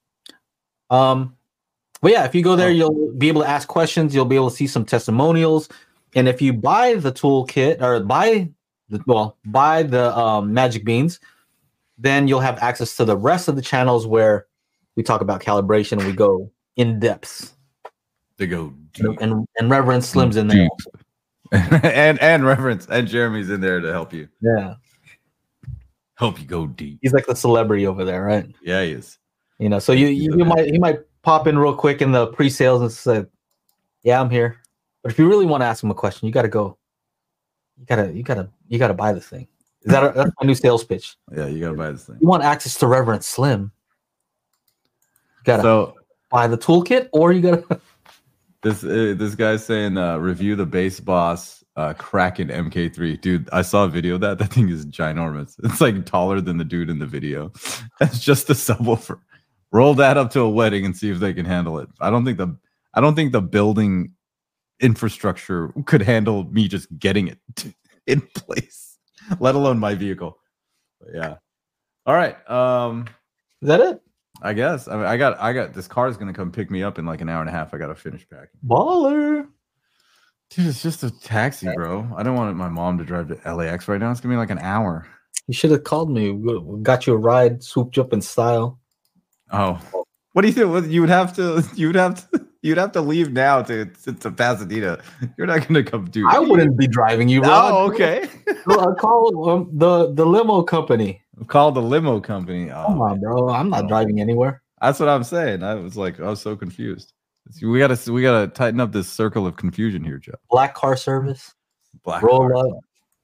But yeah, if you go there, you'll be able to ask questions. You'll be able to see some testimonials, and if you buy the toolkit or buy the Magic Beans, then you'll have access to the rest of the channels where we talk about calibration and we go in depth. They go deep. And Reverend Slim's in there. and Reverend and Jeremy's in there to help you. Yeah. Help you go deep. He's like the celebrity over there, right? Yeah, he is. You know, so you might pop in real quick in the pre-sales and say, "Yeah, I'm here." But if you really want to ask him a question, you got to go. You gotta buy the thing. That's my new sales pitch. Yeah, you gotta buy this thing. You want access to Reverend Slim? You gotta buy the toolkit, or you gotta. This guy's saying review the Base Boss Kraken MK3. Dude, I saw a video of that. That thing is ginormous. It's like taller than the dude in the video. That's just the subwoofer. Roll that up to a wedding and see if they can handle it. I don't think the building infrastructure could handle me just getting it in place, let alone my vehicle. But yeah. All right. Is that it? I guess. I mean, I got this car is gonna come pick me up in like an hour and a half. I gotta finish packing. Baller. Dude, it's just a taxi, bro. I don't want my mom to drive to LAX right now. It's gonna be like an hour. You should have called me. We got you a ride, swooped you up in style. Oh, what do you think? You'd have to leave now to Pasadena. You're not gonna come do. I wouldn't be driving you, Rod. Oh, okay. I'll call the limo company. Call the limo company. Oh, come on, bro. I'm not driving anywhere. That's what I'm saying. I was so confused. We gotta tighten up this circle of confusion here, Joe. Black car service. Roll up.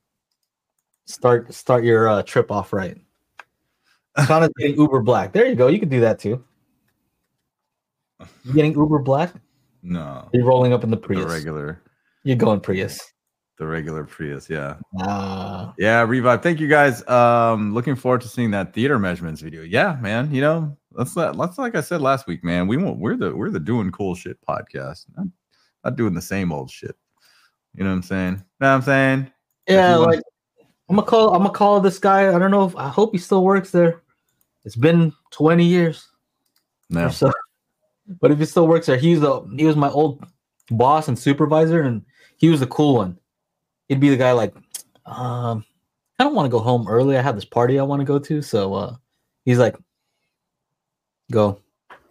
Start your trip off right. Kind of getting Uber Black. There you go. You can do that too. You getting Uber Black? No. You're rolling up in the Prius. The regular. You're going Prius. The regular Prius, yeah. Yeah, Revive. Thank you guys. Looking forward to seeing that theater measurements video. Yeah, man. You know, let's like I said last week, man. We're the doing cool shit podcast. Not doing the same old shit. You know what I'm saying? Know what I'm saying? Yeah, like I'm gonna call this guy. I don't know I hope he still works there. It's been 20 years. No. So, but if he still works there, he was my old boss and supervisor, and he was the cool one. He'd be the guy like, I don't want to go home early. I have this party I want to go to. So he's like, go.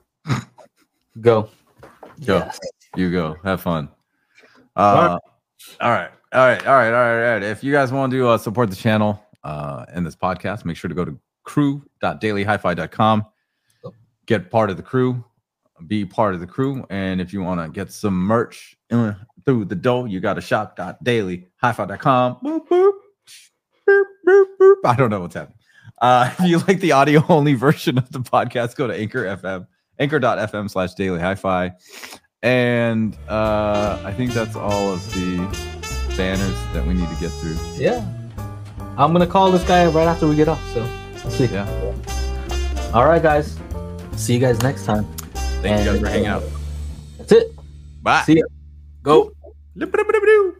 Yes. You go. Have fun. All right. If you guys want to support the channel and this podcast, make sure to go to crew.dailyhifi.com. Get part of the crew. Be part of the crew. And if you want to get some merch through the door, you got to shop.dailyhifi.com. Boop, boop, boop, boop, boop. I don't know what's happening. If you like the audio only version of the podcast, go to anchor.fm/dailyhifi. And I think that's all of the banners that we need to get through. Yeah. I'm going to call this guy right after we get off. So we'll see. Yeah. All right, guys. See you guys next time. Thank you guys for hanging out. That's it. Bye. See ya. Go.